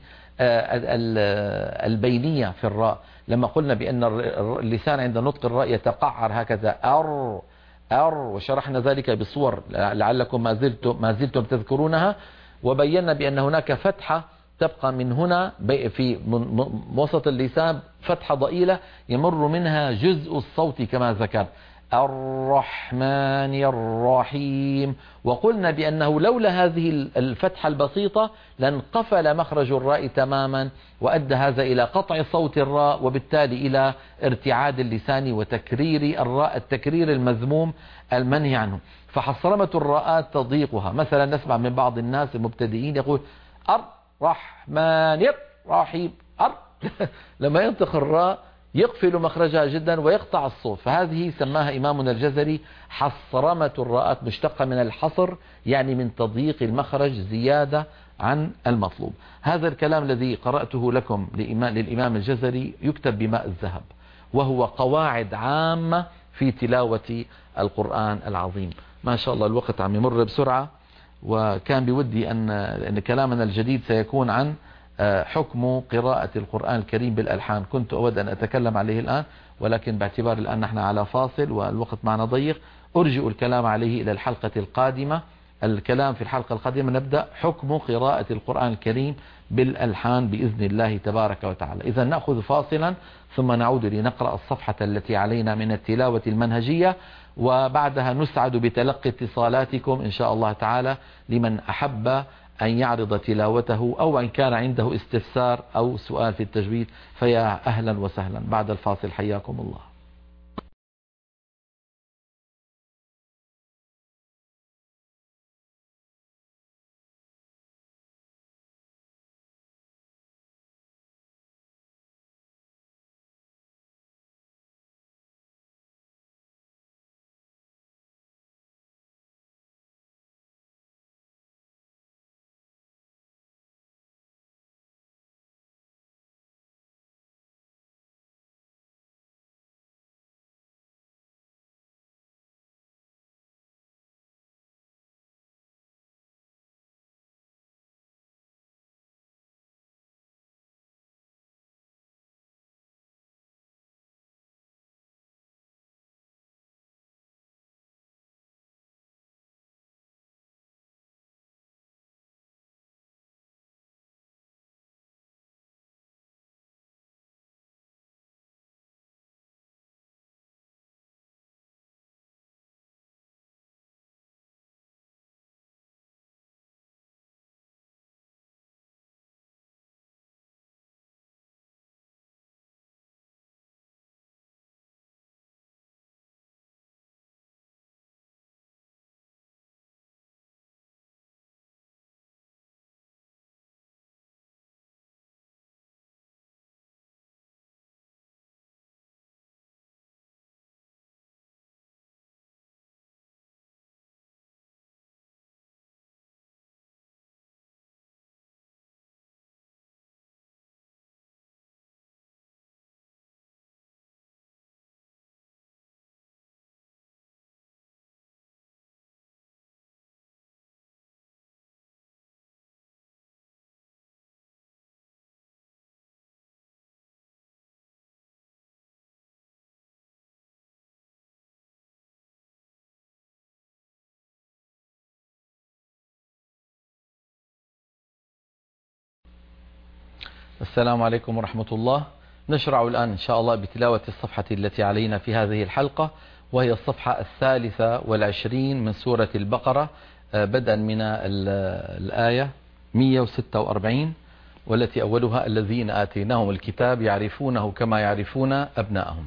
البينية في الراء، لما قلنا بأن اللسان عند نطق الراء يتقعر هكذا أر أر، وشرحنا ذلك بصور لعلكم ما زلتم, ما زلتم تذكرونها، وبينا بأن هناك فتحة تبقى من هنا في وسط اللسان، فتحة ضئيلة يمر منها جزء الصوت كما ذكر الرحمن الرحيم. وقلنا بأنه لولا هذه الفتحة البسيطة لانقفل مخرج الراء تماما، وأدى هذا إلى قطع صوت الراء، وبالتالي إلى ارتعاد اللسان وتكرير الراء التكرير المذموم المنهي عنه. فحصرمة الراءات تضييقها. مثلا نسمع من بعض الناس المبتدئين يقول الرحمن الرحيم أر لما ينطق الراء يقفل مخرجها جدا ويقطع الصوت، فهذه سماها إمامنا الجزري حصرمة الراءات، مشتقة من الحصر يعني من تضييق المخرج زيادة عن المطلوب. هذا الكلام الذي قرأته لكم للإمام الجزري يكتب بماء الذهب، وهو قواعد عامة في تلاوة القرآن العظيم. ما شاء الله الوقت عم يمر بسرعة، وكان بودي أن, أن كلامنا الجديد سيكون عن حكم قراءة القرآن الكريم بالألحان. كنت أود أن أتكلم عليه الآن، ولكن باعتبار الآن نحن على فاصل والوقت معنا ضيق أرجئ الكلام عليه إلى الحلقة القادمة. الكلام في الحلقة القادمة نبدأ حكم قراءة القرآن الكريم بالألحان بإذن الله تبارك وتعالى. إذا نأخذ فاصلا ثم نعود لنقرأ الصفحة التي علينا من التلاوة المنهجية، وبعدها نسعد بتلقي اتصالاتكم إن شاء الله تعالى لمن أحب أن يعرض تلاوته أو أن كان عنده استفسار أو سؤال في التجويد، فيا أهلا وسهلا. بعد الفاصل حياكم الله. السلام عليكم ورحمة الله. نشرع الآن إن شاء الله بتلاوة الصفحة التي علينا في هذه الحلقة، وهي الصفحة الثالثة والعشرين من سورة البقرة، بدءا من الآية مئة وستة وأربعين، والتي أولها الذين آتيناهم الكتاب يعرفونه كما يعرفون أبناءهم.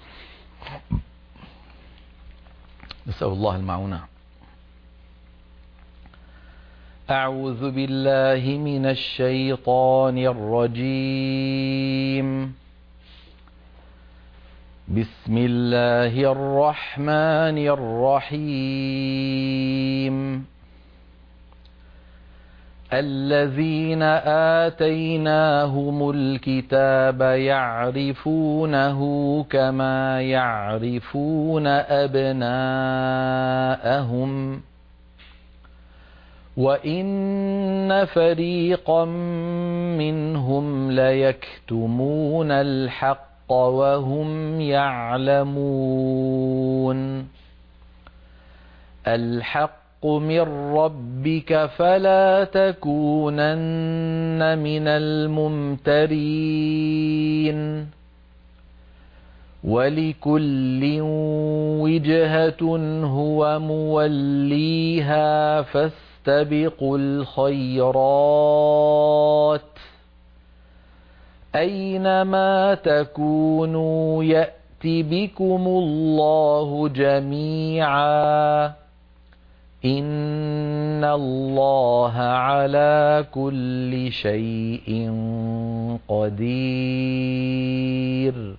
نسأل الله المعونة. أعوذ بالله من الشيطان الرجيم. بسم الله الرحمن الرحيم. الذين آتيناهم الكتاب يعرفونه كما يعرفون أبناءهم وإن فريقا منهم ليكتمون الحق وهم يعلمون. الحق من ربك فلا تكونن من الممترين. ولكل وجهة هو موليها فاستبقوا الخيرات أينما تكونوا يأت بكم الله جميعا إن الله على كل شيء قدير.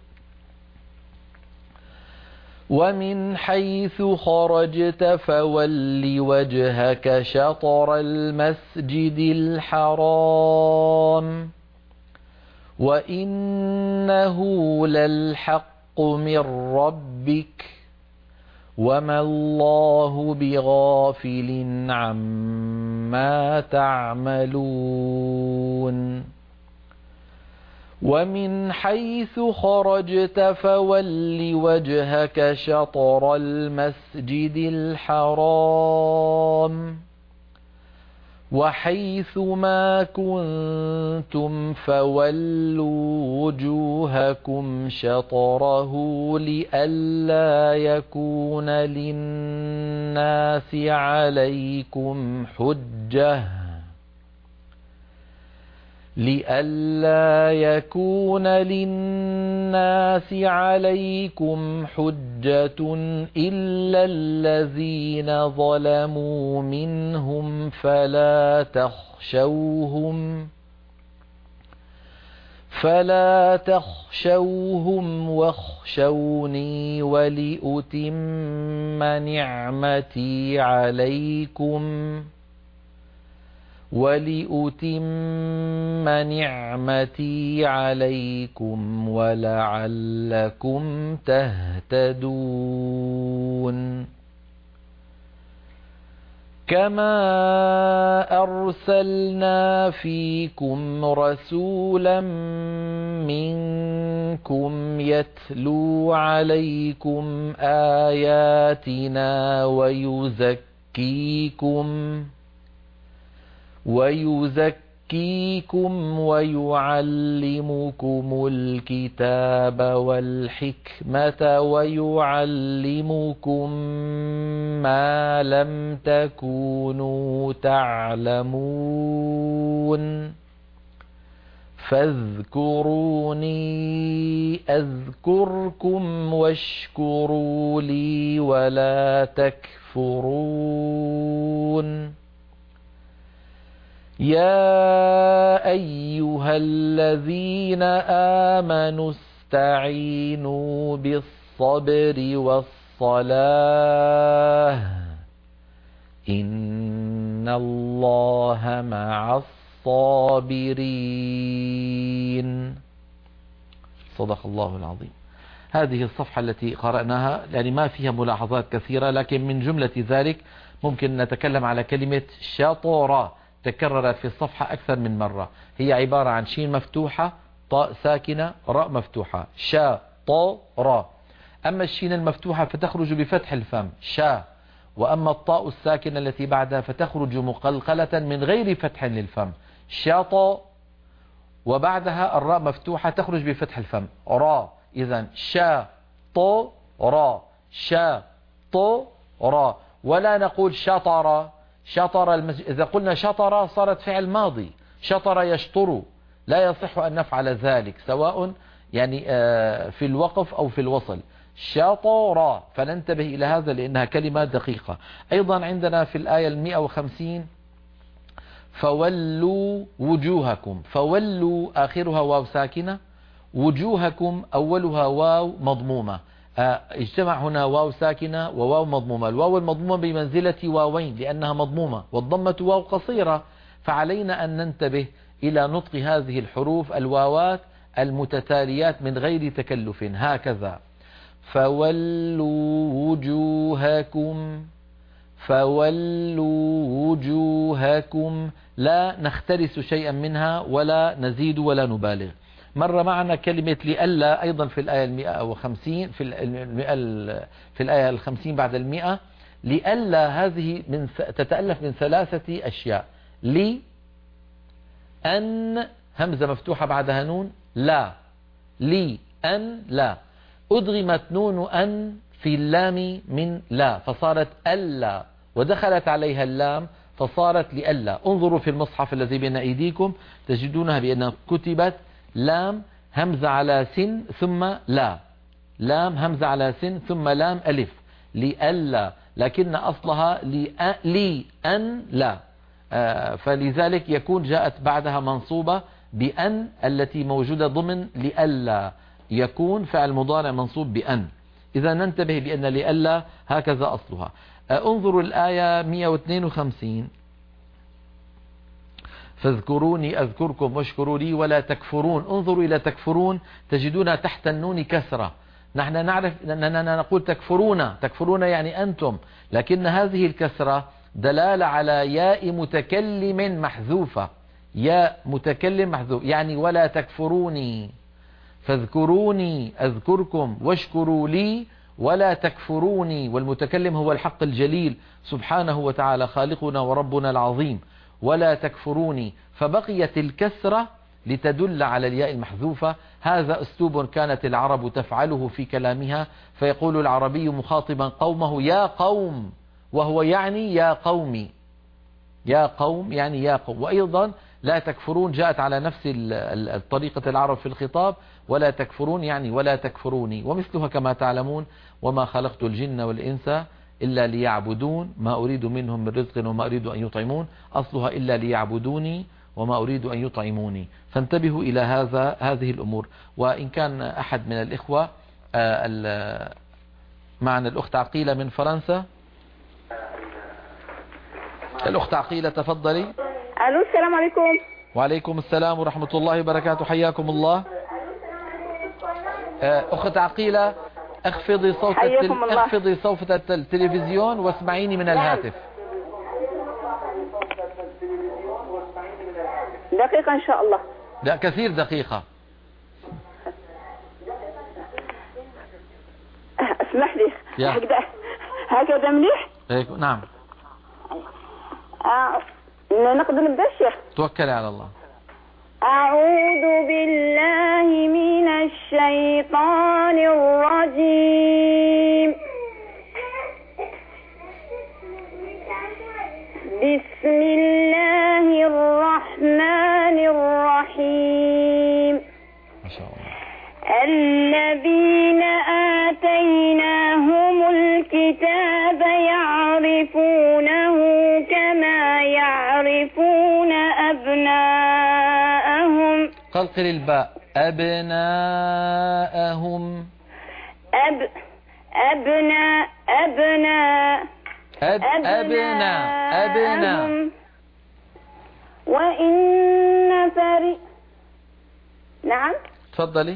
ومن حيث خرجت فول وجهك شطر المسجد الحرام وإنه للحق من ربك وما الله بغافل عما تعملون. ومن حيث خرجت فول وجهك شطر المسجد الحرام وحيث ما كنتم فولوا وجوهكم شطره لئلا يكون للناس عليكم حجة لئلا يكون للناس عليكم حجة إلا الذين ظلموا منهم فلا تخشوهم فلا تخشوهم واخشوني ولأتم نعمتي عليكم ولأتم نعمتي عليكم ولعلكم تهتدون. كما أرسلنا فيكم رسولا منكم يتلو عليكم آياتنا ويزكيكم ويزكيكم ويعلمكم الكتاب والحكمة ويعلمكم ما لم تكونوا تعلمون فاذكروني أذكركم واشكروا لي ولا تكفرون. يا أيها الذين آمنوا استعينوا بالصبر والصلاة إن الله مع الصابرين. صدق الله العظيم. هذه الصفحة التي قرأناها يعني ما فيها ملاحظات كثيرة، لكن من جملة ذلك ممكن نتكلم على كلمة شطرة تكررت في الصفحة أكثر من مرة. هي عبارة عن شين مفتوحة، طاء ساكنة، راء مفتوحة، شا طا را. أما الشين المفتوحة فتخرج بفتح الفم شا، وأما الطاء الساكنة التي بعدها فتخرج مقلقلة من غير فتح للفم شاطا، وبعدها الراء مفتوحة تخرج بفتح الفم را. إذن شا طا را شا طا را، ولا نقول شطر شطر المسجد. إذا قلنا شطر صارت فعل ماضي، شطر يشطر، لا يصح أن نفعل ذلك سواء يعني في الوقف أو في الوصل. شطر، فننتبه إلى هذا لأنها كلمة دقيقة. أيضا عندنا في الآية المئة وخمسين فولوا وجوهكم، فولوا آخرها واو ساكنة، وجوهكم أولها واو مضمومة. اجتمع هنا واو ساكنة وواو مضمومة. الواو المضمومة بمنزلة واوين لأنها مضمومة، والضمة واو قصيرة، فعلينا أن ننتبه إلى نطق هذه الحروف الواوات المتتاليات من غير تكلف. هكذا فولوا وجوهكم فولوا وجوهكم، لا نخترس شيئا منها ولا نزيد ولا نبالغ. مر معنا كلمة لئلا أيضا في الآية المئة وخمسين في المئة في الآية الخمسين بعد المئة. لئلا هذه من تتألف من ثلاثة أشياء: لي أن همزة مفتوحة بعدها نون، لا لي أن لا. أدغمت نون أن في اللام من لا فصارت ألا، ودخلت عليها اللام فصارت لألا. انظروا في المصحف الذي بين أيديكم تجدونها بأنها كتبت لام همزة على سن ثم لا، لام همزة على سن ثم لام ألف لألا، لكن أصلها لي أن لا. فلذلك يكون جاءت بعدها منصوبة بأن التي موجودة ضمن لألا، يكون فعل مضارع منصوب بأن. إذا ننتبه بأن لألا هكذا أصلها. انظروا الآية مئة واثنين وخمسين، فاذكروني أذكركم واشكروا لي ولا تكفرون. انظروا إلى تكفرون تجدون تحت النون كسرة. نحن نعرف أننا نقول تكفرون، تكفرون يعني أنتم، لكن هذه الكسرة دلالة على ياء متكلم محذوفة، ياء متكلم محذوف، يعني ولا تكفروني، فاذكروني أذكركم واشكروا لي ولا تكفروني. والمتكلم هو الحق الجليل سبحانه وتعالى خالقنا وربنا العظيم. ولا تكفروني، فبقيت الكسرة لتدل على الياء المحذوفة. هذا أسلوب كانت العرب تفعله في كلامها، فيقول العربي مخاطبا قومه يا قوم، وهو يعني يا قومي، يا قوم يعني يا قوم. وأيضا لا تكفرون جاءت على نفس الطريقة العرب في الخطاب، ولا تكفرون يعني ولا تكفروني. ومثلها كما تعلمون وما خلقت الجن والإنس إلا ليعبدون ما أريد منهم من رزق وما أريد أن يطعمون، أصلها إلا ليعبدوني وما أريد أن يطعموني. فانتبهوا إلى هذا هذه الأمور. وإن كان أحد من الإخوة معنا الأخت عقيلة من فرنسا. الأخت عقيلة تفضلي. ألو السلام عليكم. وعليكم السلام ورحمة الله وبركاته، حياكم الله. أخت عقيلة اخفضي صوت التل... اخفضي صوت التلفزيون واسمعيني من الهاتف. دقيقة إن شاء الله. لا كثير دقيقة. اسمح لي هكذا هكذا مليح. هيك نعم. آه. نقدر نبدا الشيخ. توكلي على الله. أعوذ بالله من الشيطان الرجيم. بسم الله الرحمن الرحيم. ما شاء الله. الذين آتيناهم الكتاب يعرفونه كما يعرفون أبناءهم. قلقل الباء. أبناءهم. أب أبناء أبناء أب أبناء أبناء. وإن فريق. نعم تفضلي.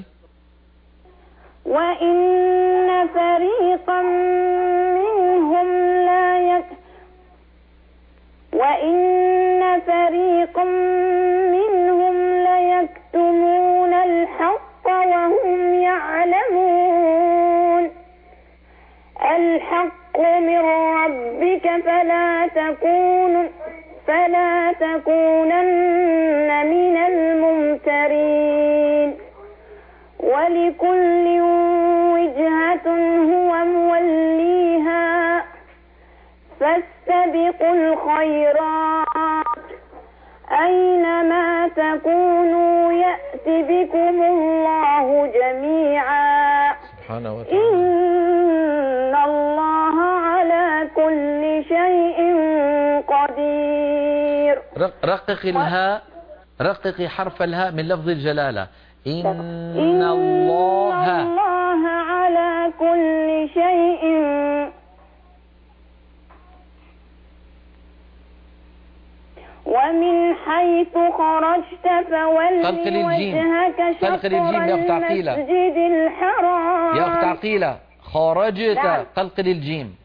وإن فريقا منهم لا يك وإن فريقا منهم ليكتمون الحق وهم يعلمون. الحق من ربك فلا تكون فلا تكونن من الممترين. ولكل وجهة هو موليها فاستبقوا الخيرات أينما تكونوا يأت بكم الله جميعا سبحانه وتعالى. إن الله على كل شيء قدير. رقق الهاء، رققي حرف الهاء من لفظ الجلالة. إن, إن الله الله على كل شيء. ومن حيث خرجت فول وجهك شطر المسجد الحرام. يا أخت عقيلة خرجت. نعم. قلقل الجيم.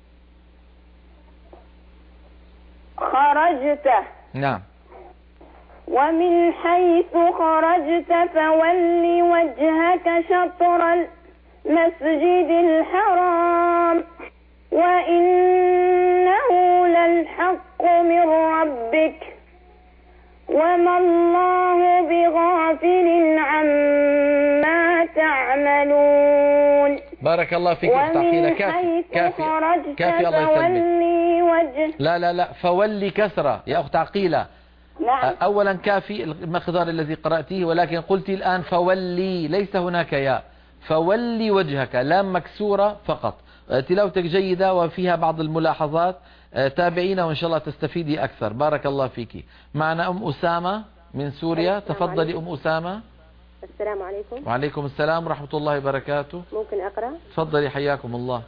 خرجت. نعم. ومن حيث خرجت فول وجهك شطر المسجد الحرام وإنه للحق من ربك وما الله بغافل عما تعملون. بارك الله فيك أخت عقيلة. كافي كافي كافي الله يسلمك. لا لا لا فولي كسرة يا أخت عقيلة. نعم. أولا كافي المقدار الذي قرأتيه، ولكن قلت الآن فولي ليس هناك ياء، فولي وجهك لام مكسورة فقط. تلاوتك جيدة وفيها بعض الملاحظات، تابعينا وإن شاء الله تستفيدي أكثر. بارك الله فيك. معنا أم أسامة من سوريا. تفضلي أم أسامة. السلام عليكم. وعليكم السلام ورحمة الله وبركاته. ممكن أقرأ؟ تفضلي حياكم الله.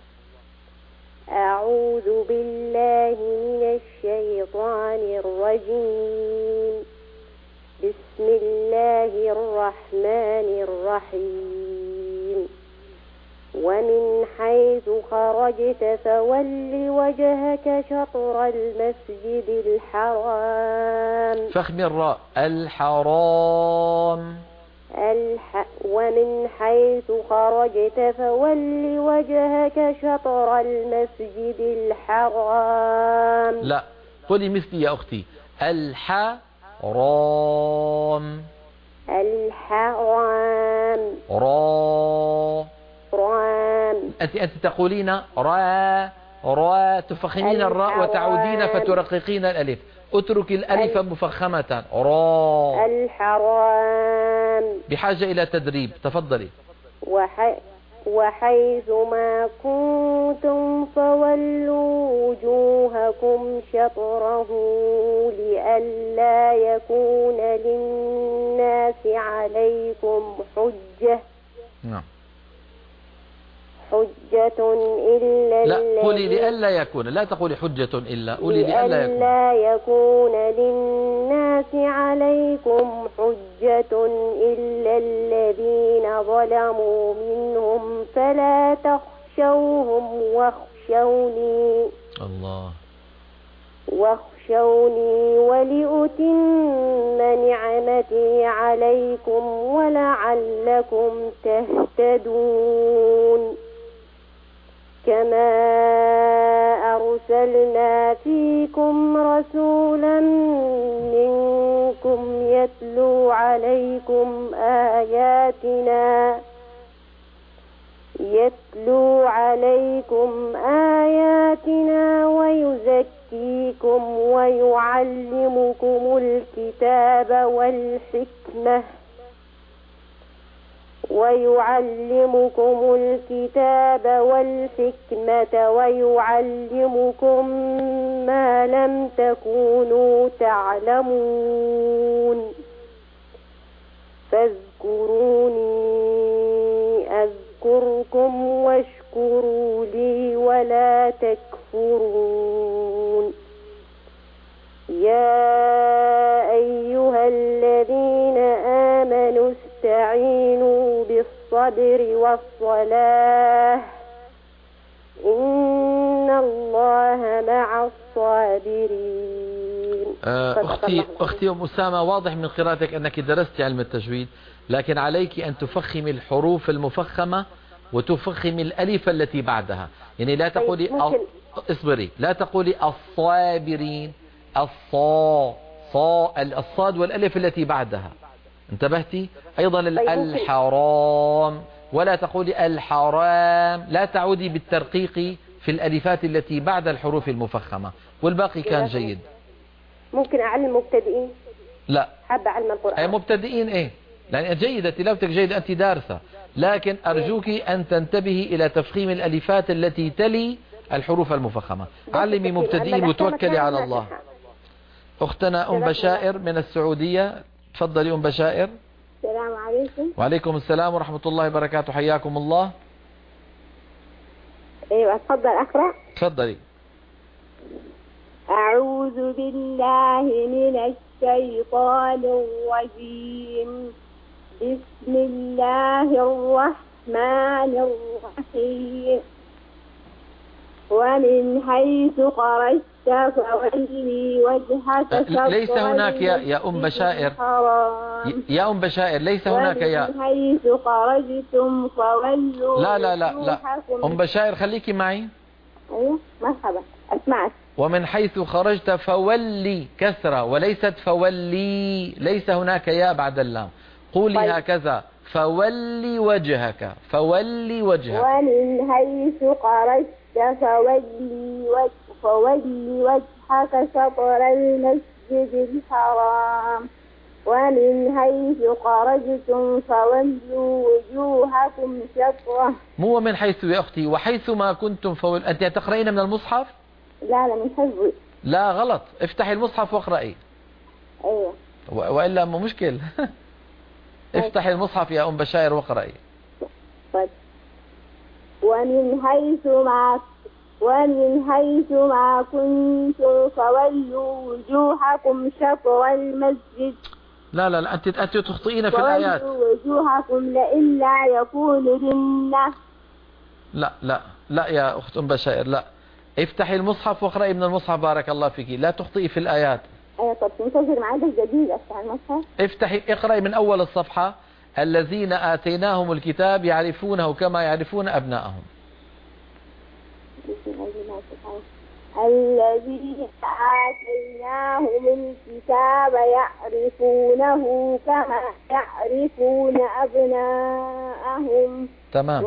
أعوذ بالله من الشيطان الرجيم. بسم الله الرحمن الرحيم. ومن حيث خرجت فول وجهك شطر المسجد الحرام. فخم الراء الحرام. الح... ومن حيث خرجت فول وجهك شطر المسجد الحرام. لا قولي مثلي يا أختي الحرام. الحرام. را رام. أنت أنت تقولين را را تفخمين الراء وتعودين فترققين الألف. اترك الألف مفخمة. را. الحرام. بحاجة إلى تدريب. تفضلي. وحي... وحيث ما كنتم فولوا وجوهكم شطره لئلا يكون للناس عليكم حجة. نعم. حجة إلا لا قولي لئلا يكون، لا تقولي حجة إلا، قولي لئلا يكون. لئلا يكون للناس عليكم حجة إلا الذين ظلموا منهم فلا تخشوهم واخشوني. الله. واخشوني ولأتم نعمتي عليكم ولعلكم تهتدون. كما أرسلنا فيكم رسولا منكم يتلو عليكم آياتنا يتلو عليكم آياتنا ويزكيكم ويعلمكم الكتاب والحكمة ويعلمكم الكتاب والحكمة ويعلمكم ما لم تكونوا تعلمون. فاذكروني أذكركم واشكروا لي ولا تكفرون. يا أيها الذين آمنوا استعينوا بالصبر والصلاة إن الله مع الصابرين. أختي أختي أم أسامة، واضح من قراءتك أنك درست علم التجويد، لكن عليك أن تفخمي الحروف المفخمة وتفخمي الألف التي بعدها. يعني لا تقولي أ... اصبري، لا تقولي الصابرين، الصا صا الصاد والألف التي بعدها. انتبهتي؟ أيضا الحرام، ولا تقولي الحرام، لا تعودي بالترقيق في الألفات التي بعد الحروف المفخمة، والباقي كان جيد. ممكن أعلم مبتدئين؟ لا حابة أعلم القرآن. أي مبتدئين إيه؟ لأن جيدة، تلاوتك جيدة، أنت دارسة، لكن أرجوك أن تنتبهي إلى تفخيم الألفات التي تلي الحروف المفخمة. علمي مبتدئين وتوكلي على الله. أختنا أم بشائر من السعودية. تفضلي أم بشائر. السلام عليكم. وعليكم السلام ورحمة الله وبركاته. حياكم الله. ايوه اتفضل اقرأ. تفضلي. أعوذ بالله من الشيطان الرجيم. بسم الله الرحمن الرحيم. ومن حيث خرجت فولي وجهك شطر ليس هناك يا يا أم بشائر، يا أم بشائر ليس هناك يا. ومن حيث خرجتم فولوا. لا لا لا لا أم بشائر خليكي معي. أيوة مرحبا أسمعك. ومن حيث خرجت فولي كسرة وليست فولي، ليس هناك ياء بعد اللام. قولي طيب. هكذا: فولي وجهك، فولي وجهك. ومن حيث خرجت فولي وجه فولي وجهك شطر المسجد الحرام ومن حيث خرجتم فولوا وجوهكم شطرة. مو من حيث يا أختي، وحيث ما كنتم فول. أنت تقرأين من المصحف؟ لا لا من حيث. لا غلط، افتحي المصحف واقرأي. ايوه وإلا مو مشكل. افتحي المصحف يا أم بشاير واقرأي. طيب. ومن حيث ما ومن حيث ما كنتم فولوا وجوهكم شطر المسجد. لا لا لا، أنت أنت تخطئين في الآيات. فولوا وجوهكم لئلا يكون جنة. لا لا لا يا أخت أم بشاير، لا. افتحي المصحف واقرأي من المصحف، بارك الله فيك، لا تخطئي في الآيات. ايوه طب تنتظر معاك الجديد افتح المصحف. افتحي اقرأي من أول الصفحة: الذين آتيناهم الكتاب يعرفونه كما يعرفون أبناءهم. الذين آتيناهم الكتاب يعرفونه كما يعرفون أبناءهم. تمام. و...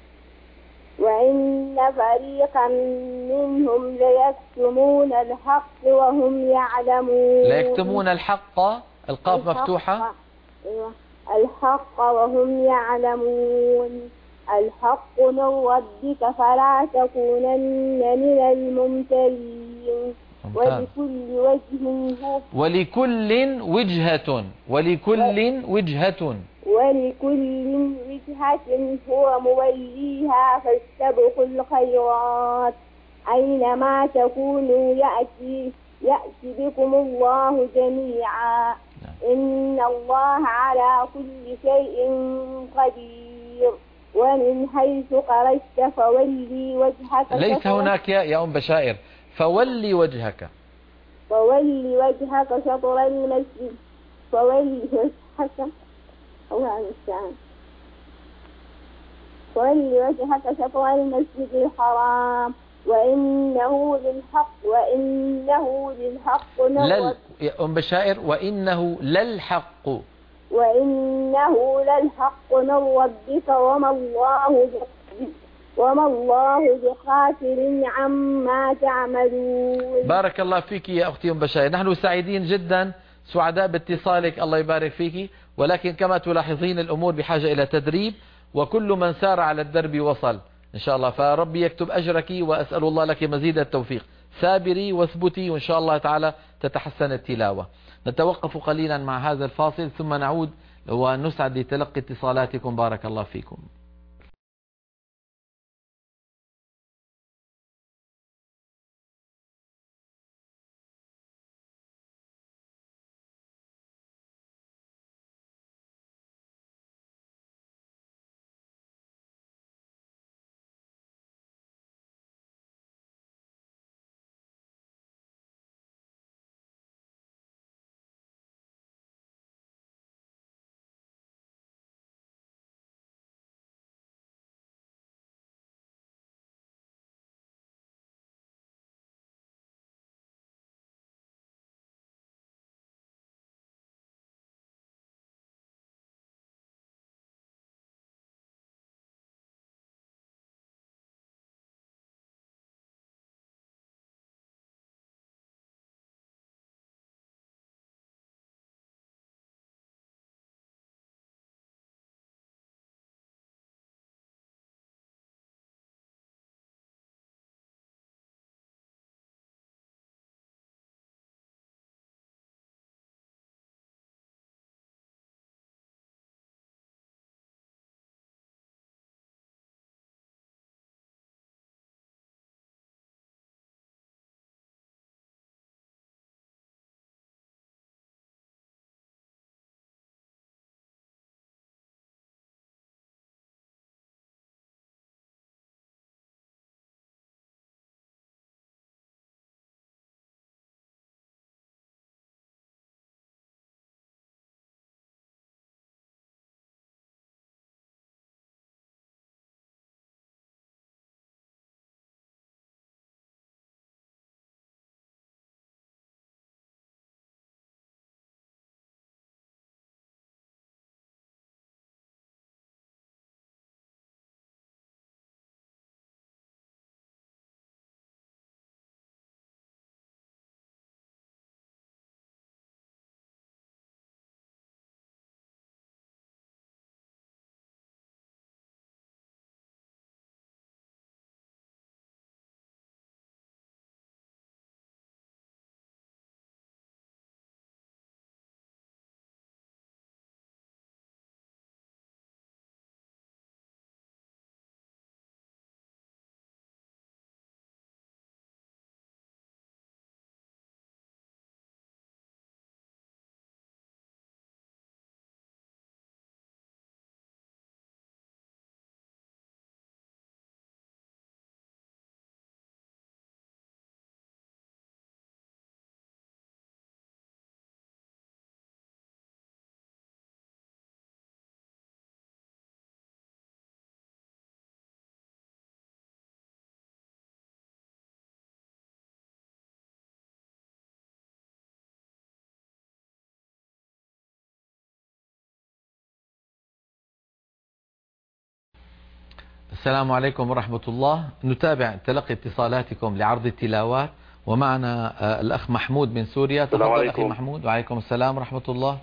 وإن فريقا منهم ليكتمون الحق وهم يعلمون. ليكتمون الحق، القاف الحق. مفتوحة. أيوة. الحق وهم يعلمون. الحق من ربك فلا تكونن من الممترين. ولكل وجه هو ولكل وجهة ولكل وجهة ولكل وجهة هو موليها فاستبقوا الخيرات أينما تكونوا يأتي يأتي بكم الله جميعا. إن الله على كل شيء قدير. ومن حيث خرجت فولي وجهك. ليس هناك يا يا أم بشائر، فولي وجهك. فولي وجهك شطر المسجد. فولي وجهك الله المستعان. فولي وجهك شطر المسجد الحرام وإنه للحق وإنه للحق لل يا أم بشائر وإنه للحق وإنه للحق من ربك وما الله وما الله بغافل عما تعملون. بارك الله فيك يا أختي أم بشائر، نحن سعيدين جدا، سعداء باتصالك، الله يبارك فيك، ولكن كما تلاحظين الأمور بحاجة إلى تدريب، وكل من سار على الدرب وصل إن شاء الله، فربي يكتب أجرك وأسأل الله لك مزيد التوفيق. سابري واثبتي وإن شاء الله تعالى تتحسن التلاوة. نتوقف قليلا مع هذا الفاصل ثم نعود ونسعد لتلقي اتصالاتكم. بارك الله فيكم. السلام عليكم ورحمة الله. نتابع تلقي اتصالاتكم لعرض التلاوات، ومعنا الأخ محمود من سوريا. تفضل أخي محمود. وعليكم السلام ورحمة الله.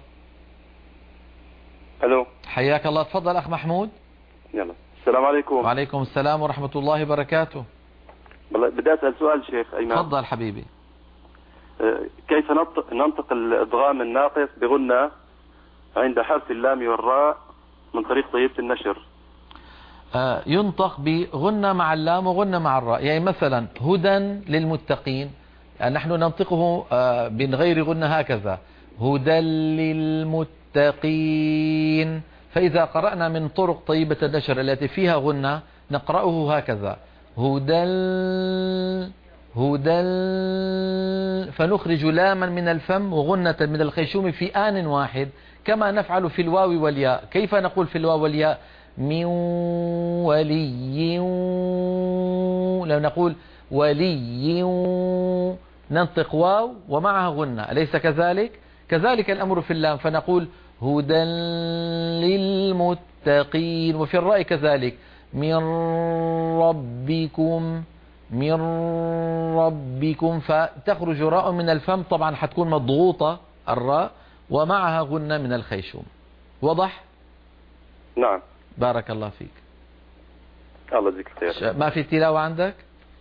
الو، حياك الله. تفضل أخ محمود. يلا. السلام عليكم. وعليكم السلام ورحمة الله وبركاته. بدي أسأل سؤال شيخ أيمن. تفضل حبيبي. كيف ننطق, ننطق الإدغام الناقص بغنة عند حرف اللام والراء من طريق طيبة النشر؟ آه ينطق بغنة مع اللام وغنة مع الراء. يعني مثلا هدى للمتقين، نحن ننطقه آه من غير غنة هكذا، هدى للمتقين. فإذا قرأنا من طرق طيبة النشر التي فيها غنة نقرأه هكذا، هدى هدى، فنخرج لاما من الفم وغنة من الخيشوم في آن واحد، كما نفعل في الواو والياء. كيف نقول في الواو والياء؟ من ولي، لو نقول ولي ننطق واو ومعها غنة، أليس كذلك؟ كذلك الأمر في اللام، فنقول هدى للمتقين. وفي الراء كذلك، من ربكم، من ربكم، فتخرج راء من الفم، طبعا حتكون مضغوطة الراء ومعها غنة من الخيشوم. وضح؟ نعم. بارك الله فيك. الله يجزيك الخير. ما في تلاوة عندك؟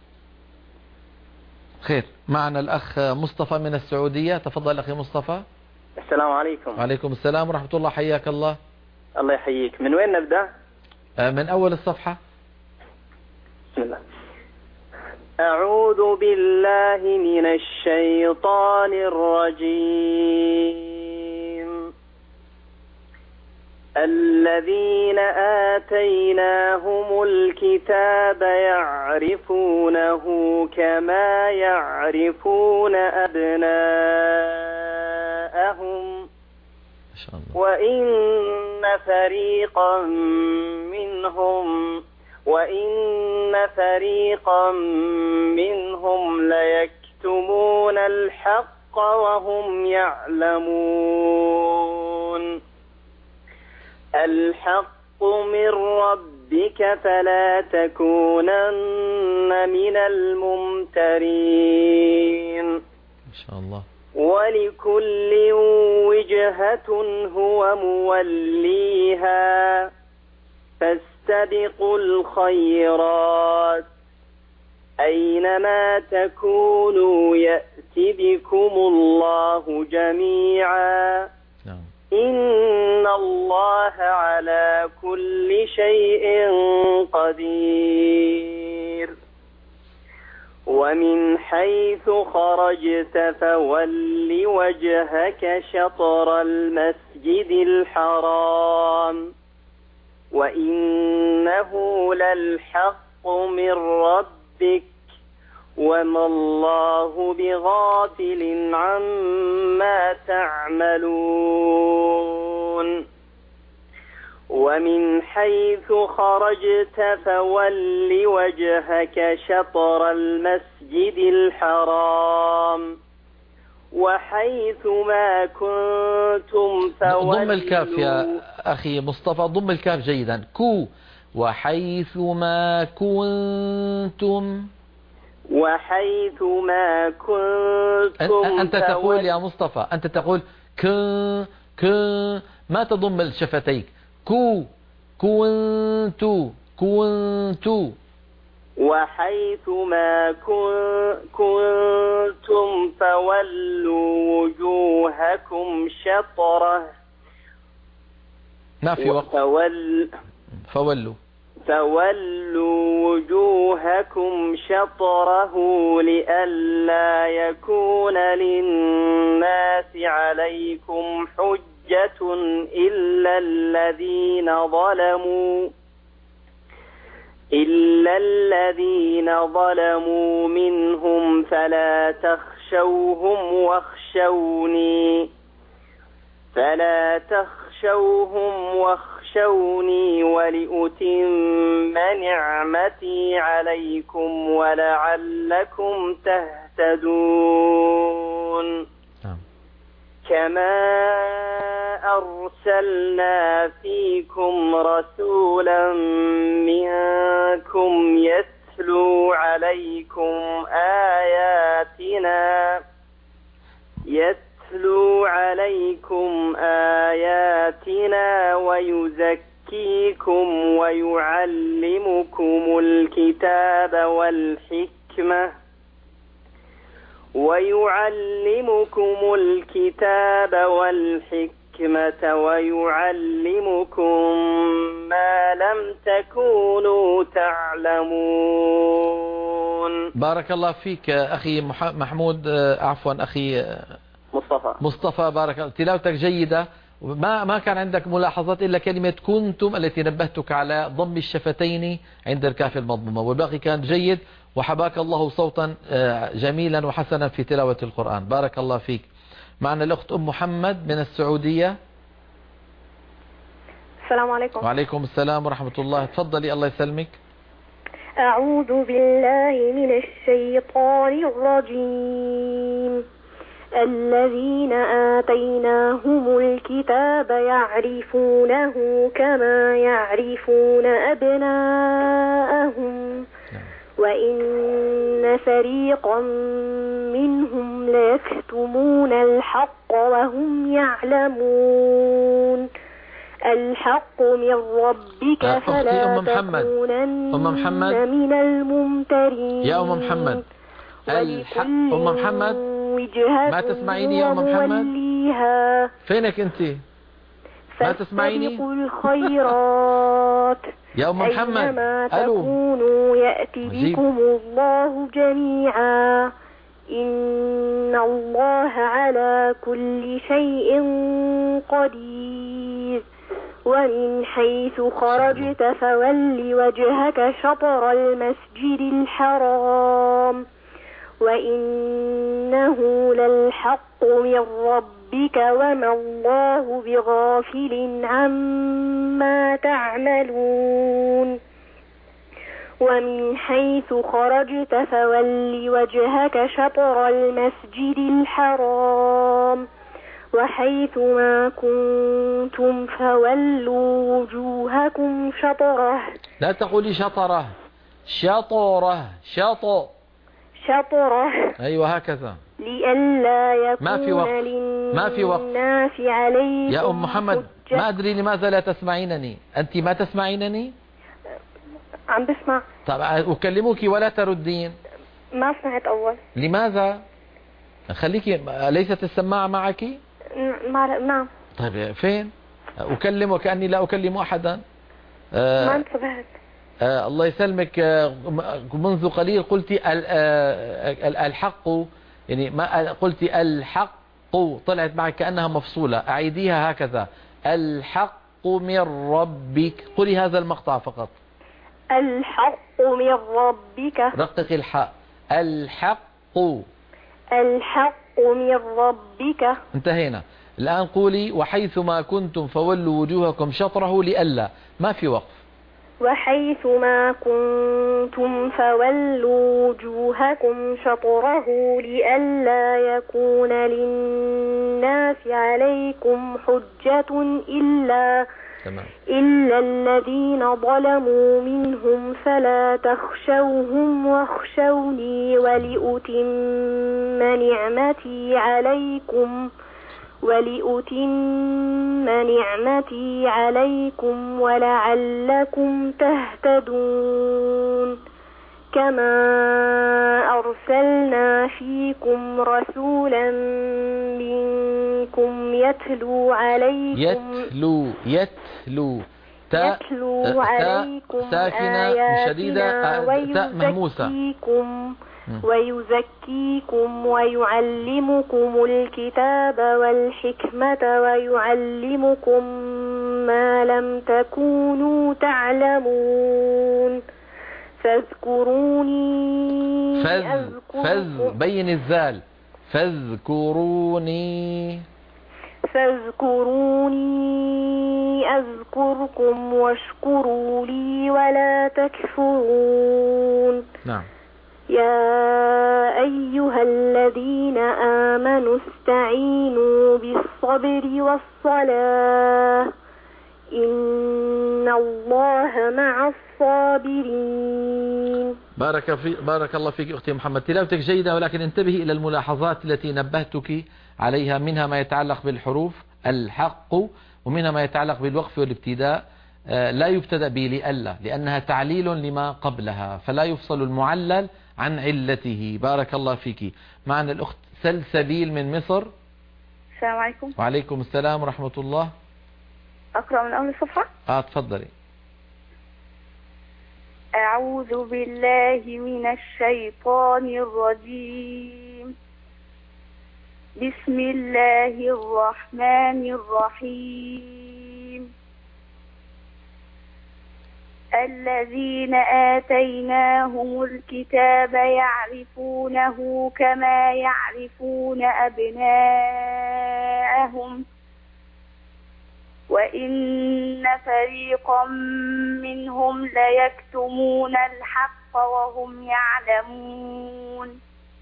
خير. معنا الأخ مصطفى من السعودية. تفضل أخي مصطفى. السلام عليكم. وعليكم السلام ورحمة الله. حياك الله. الله يحييك. من وين نبدأ؟ من أول الصفحة. بسم الله. أعوذ بالله من الشيطان الرجيم. الذين آتيناهم الكتاب يعرفونه كما يعرفون أبناءهم، ما شاء الله. وإن فريقا منهم وإن فريقا منهم ليكتمون الحق وهم يعلمون. الحق من ربك فلا تكونن من الممترين. ما شاء الله. ولكل وجهة هو موليها فاستبقوا الخيرات أينما تكونوا يأتي بكم الله جميعا. نعم. إن الله على كل شيء قدير. ومن حيث خرجت فول وجهك شطر المسجد الحرام وإنه للحق من ربك وما الله بغافل عما تعملون. ومن حيث خرجت فول وجهك شطر المسجد الحرام وحيث ما كنتم فولوا. ضم الكاف يا أخي مصطفى، ضم الكاف جيدا. كو وحيث ما كنتم، وحيث ما كنتم. أنت تقول يا مصطفى، أنت تقول ك ك، ما تضم الشفتيك. كو كنتو كنتو. وحيث ما كنتم فولوا وجوهكم شطره. ما في وقت. فول فولوا فولوا وجوهكم شطره لئلا يكون للناس عليكم حجة إلا الذين ظلموا إلا الذين ظلموا منهم فلا تخشوهم واخشوني فلا تخشوهم واخشوني ولأتم نعمتي عليكم ولعلكم تهتدون. كما أرسلنا فيكم رسولا منكم يتلو عليكم آياتنا يتلو عليكم آياتنا ويزكيكم ويعلمكم الكتاب والحكمة ويعلمكم الكتاب والحكمة ويعلمكم ما لم تكونوا تعلمون. بارك الله فيك أخي محمود، عفوا أخي مصطفى مصطفى بارك الله، تلاوتك جيدة. ما ما كان عندك ملاحظات إلا كلمة كنتم التي نبهتك على ضم الشفتين عند الكاف المضمومة، والباقي كان جيد، وحباك الله صوتا جميلا وحسنا في تلاوة القرآن. بارك الله فيك. معنا الأخت أم محمد من السعودية. السلام عليكم. وعليكم السلام ورحمة الله. تفضلي الله يسلمك. أعوذ بالله من الشيطان الرجيم. الذين آتيناهم الكتاب يعرفونه كما يعرفون أبناءهم وإن فريقا منهم ليكتمون الحق وهم يعلمون. الحق من ربك فلا تكونن من الممترين. يا أم محمد الحق أم محمد ما تسمعيني يا أم محمد؟ فينك أنت؟ ما تسمعيني؟ الخيرات يا أم محمد. أينما تكونوا يأتي بكم الله جميعا إن الله على كل شيء قدير. ومن حيث خرجت فول وجهك شطر المسجد الحرام وإنه للحق من ربك وما الله بغافل عما تعملون. ومن حيث خرجت فول وجهك شطر المسجد الحرام وحيث ما كنتم فولوا وجوهكم شطره. لا تقولي شطره، شطره، شطو شطره. أيوة هكذا. لئلا يكون ما في وقت. ما في وقت. للناس عليكم يا أم محمد حجة. ما أدري لماذا لا تسمعينني. أنت ما تسمعينني؟ عم بسمع. طب أكلمك ولا تردين. ما سمعت أول. لماذا؟ خليكي، ليست السماعة معك؟ نعم. طيب فين؟ أكلم وكأني لا أكلم أحدا. آه ما انتبهت. آه الله يسلمك. آه منذ قليل قلت آه الحق، يعني ما قلت الحق، طلعت معك كأنها مفصولة. أعيديها هكذا. الحق من ربك. قولي هذا المقطع فقط. الحق من ربك. رقق الحاء. الحق. الحق من ربك. انتهينا. الآن قولي وحيث ما كنتم فولوا وجوهكم شطره لئلا. ما في وقف. وحيث ما كنتم فولوا وجوهكم شطره لئلا يكون للناس عليكم حجة إلا تمام. إلا الذين ظلموا منهم فلا تخشوهم واخشوني ولأتم نعمتي عليكم ولأتم نعمتي عليكم ولعلكم تهتدون. كما أرسلنا فيكم رسولا منكم يتلو عليكم يتلو يتلو تاء يتلو عليكم ساكنة شديدة، تاء مهموسة. ويزكيكم ويعلمكم الكتاب والحكمة ويعلمكم ما لم تكونوا تعلمون. فاذكروني فذ أذكركم. فذ بين الذال. فاذكروني فاذكروني أذكركم واشكروا لي ولا تكفرون. نعم. يا أيها الذين آمنوا استعينوا بالصبر الصلاة إن الله مع الصابرين. بارك, في بارك الله فيك أختي محمد، تلاوتك جيدة، ولكن انتبهي إلى الملاحظات التي نبهتك عليها، منها ما يتعلق بالحروف الحق، ومنها ما يتعلق بالوقف والابتداء. لا يبتدأ به لألا، لأنها تعليل لما قبلها، فلا يفصل المعلل عن علته. بارك الله فيك. معنا الأخت سلسبيل من مصر. السلام عليكم. وعليكم السلام ورحمة الله. أقرأ من أول الصفحة؟ آه تفضلي. أعوذ بالله من الشيطان الرجيم. بسم الله الرحمن الرحيم. الذين آتيناهم الكتاب يعرفونه كما يعرفون أبناءهم وإن فريقا منهم ليكتمون الحق وهم يعلمون.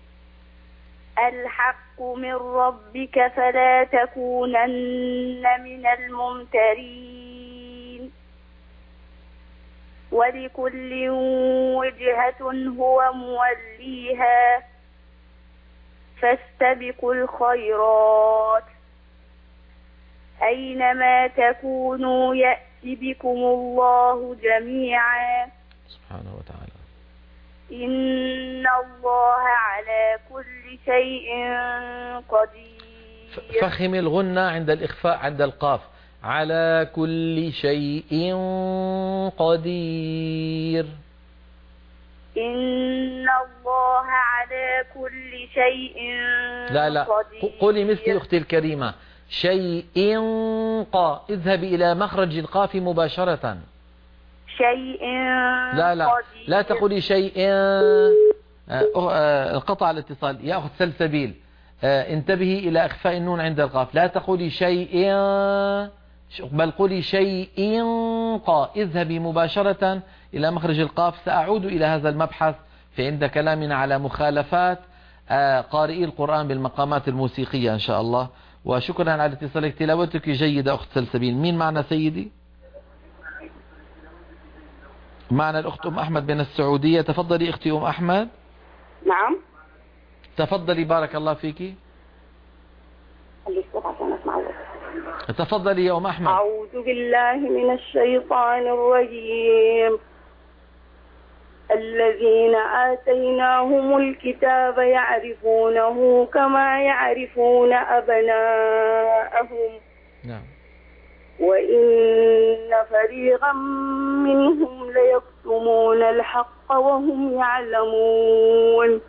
الحق من ربك فلا تكونن من الممترين. ولكل وجهة هو موليها فاستبقوا الخيرات أينما تكونوا يأتي بكم الله جميعا سبحانه وتعالى. إن الله على كل شيء قدير. فخم الغنة عند الإخفاء عند القاف. على كل شيء قدير. إن الله على كل شيء لا لا قدير. قولي مثل أختي الكريمة شيء قا، اذهبي إلى مخرج القاف مباشرة. شيء لا لا قدير. لا تقولي شيء. انقطع الاتصال يا أخت سلسبيل. انتبهي إلى إخفاء النون عند القاف. لا تقولي شيء بل قولي شيء قا، اذهبي مباشرة إلى مخرج القاف. سأعود إلى هذا المبحث في عند كلامنا على مخالفات قارئي القرآن بالمقامات الموسيقية إن شاء الله. وشكرا على اتصالك، تلاوتك جيدة أخت سلسبيل. مين معنا سيدي؟ معنا الأخت أم أحمد من السعودية. تفضلي أختي أم أحمد. نعم تفضلي بارك الله فيك. تفضلي يا أم أحمد. أعوذ بالله من الشيطان الرجيم. الذين آتيناهم الكتاب يعرفونه كما يعرفون أبناءهم. نعم. وإن فريقا منهم ليكتمون الحق وهم يعلمون.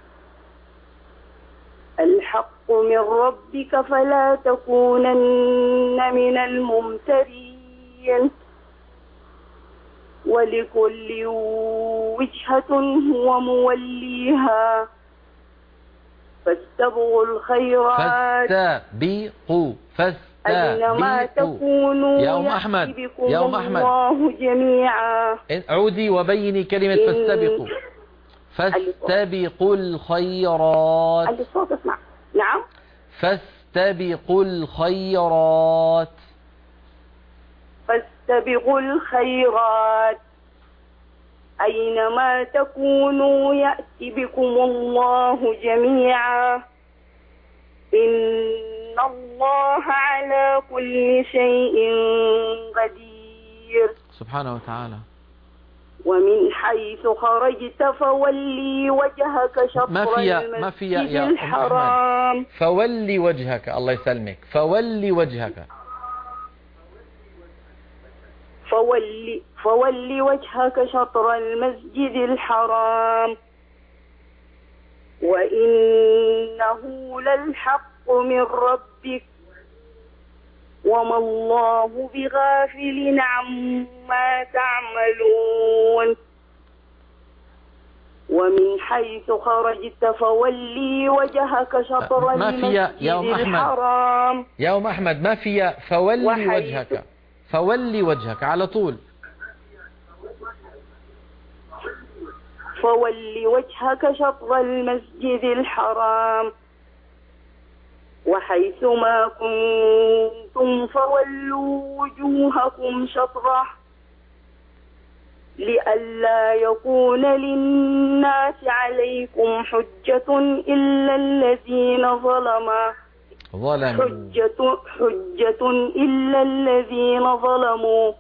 الحق من ربك فلا تكونن من الممترين. ولكل وجهة هو موليها فاستبقوا الخيرات. فاستبقوا أينما تكونوا يا أم أحمد يا أم أحمد الله جميعا. عودي وبيني كلمة فاستبقوا. فاستبقوا الخيرات. عند الصوت اسمع. نعم. فاستبقوا الخيرات. فاستبقوا الخيرات أينما تكونوا يأتي بكم الله جميعا. إن الله على كل شيء قدير. سبحانه وتعالى. ومن حيث خرجت فولي وجهك شطر ما فيها ما فيها يا الحرام. فولي وجهك الله يسلمك. فولي وجهك. فولي فولي وجهك شطر المسجد الحرام وإنه للحق من ربك وما الله بغافل عما تعملون. ومن حيث خرجت فولي وجهك شطر المسجد الحرام. يا أم أحمد ما فيها فولي وجهك. فولي وجهك على طول. فولي وجهك شطر المسجد الحرام وحيثما كنتم فولوا وجوهكم شطرة لئلا يكون للناس عليكم حجة إلا الذين ظلموا حجة, حجة إلا الذين ظلموا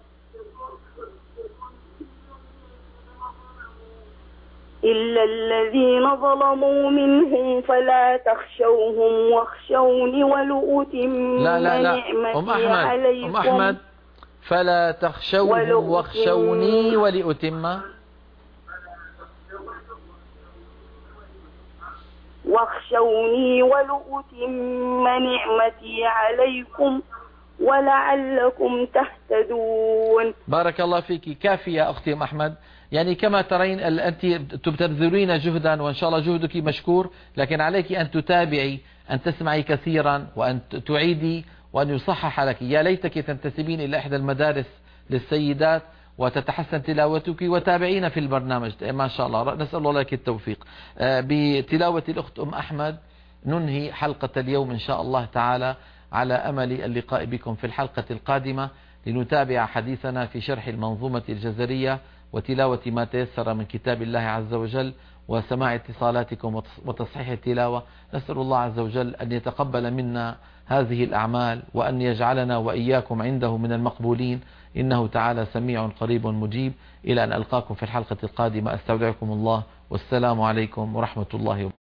إلا الذين ظلموا منهم فلا تخشوهم واخشوني ولأتم لا لا لا نعمتي أم أحمد عليكم. أم أحمد فلا تخشوهم واخشوني ولأتم واخشوني ولأتم نعمتي عليكم ولعلكم تهتدون. بارك الله فيك. كافية يا أختي أم أحمد. يعني كما ترين أنت تبذلين جهدا وإن شاء الله جهدك مشكور، لكن عليك أن تتابعي، أن تسمعي كثيرا، وأن تعيدي، وأن يصحح لك. يا ليتك تنتسبين إلى إحدى المدارس للسيدات وتتحسن تلاوتك وتابعين في البرنامج ما شاء الله. نسأل الله لك التوفيق. بتلاوة الأخت أم أحمد ننهي حلقة اليوم إن شاء الله تعالى، على أمل اللقاء بكم في الحلقة القادمة لنتابع حديثنا في شرح المنظومة الجزرية وتلاوة ما تيسر من كتاب الله عز وجل وسماع اتصالاتكم وتصحيح التلاوة. نسأل الله عز وجل أن يتقبل منا هذه الأعمال وأن يجعلنا وإياكم عنده من المقبولين، إنه تعالى سميع قريب مجيب. إلى أن ألقاكم في الحلقة القادمة أستودعكم الله، والسلام عليكم ورحمة الله وبركاته.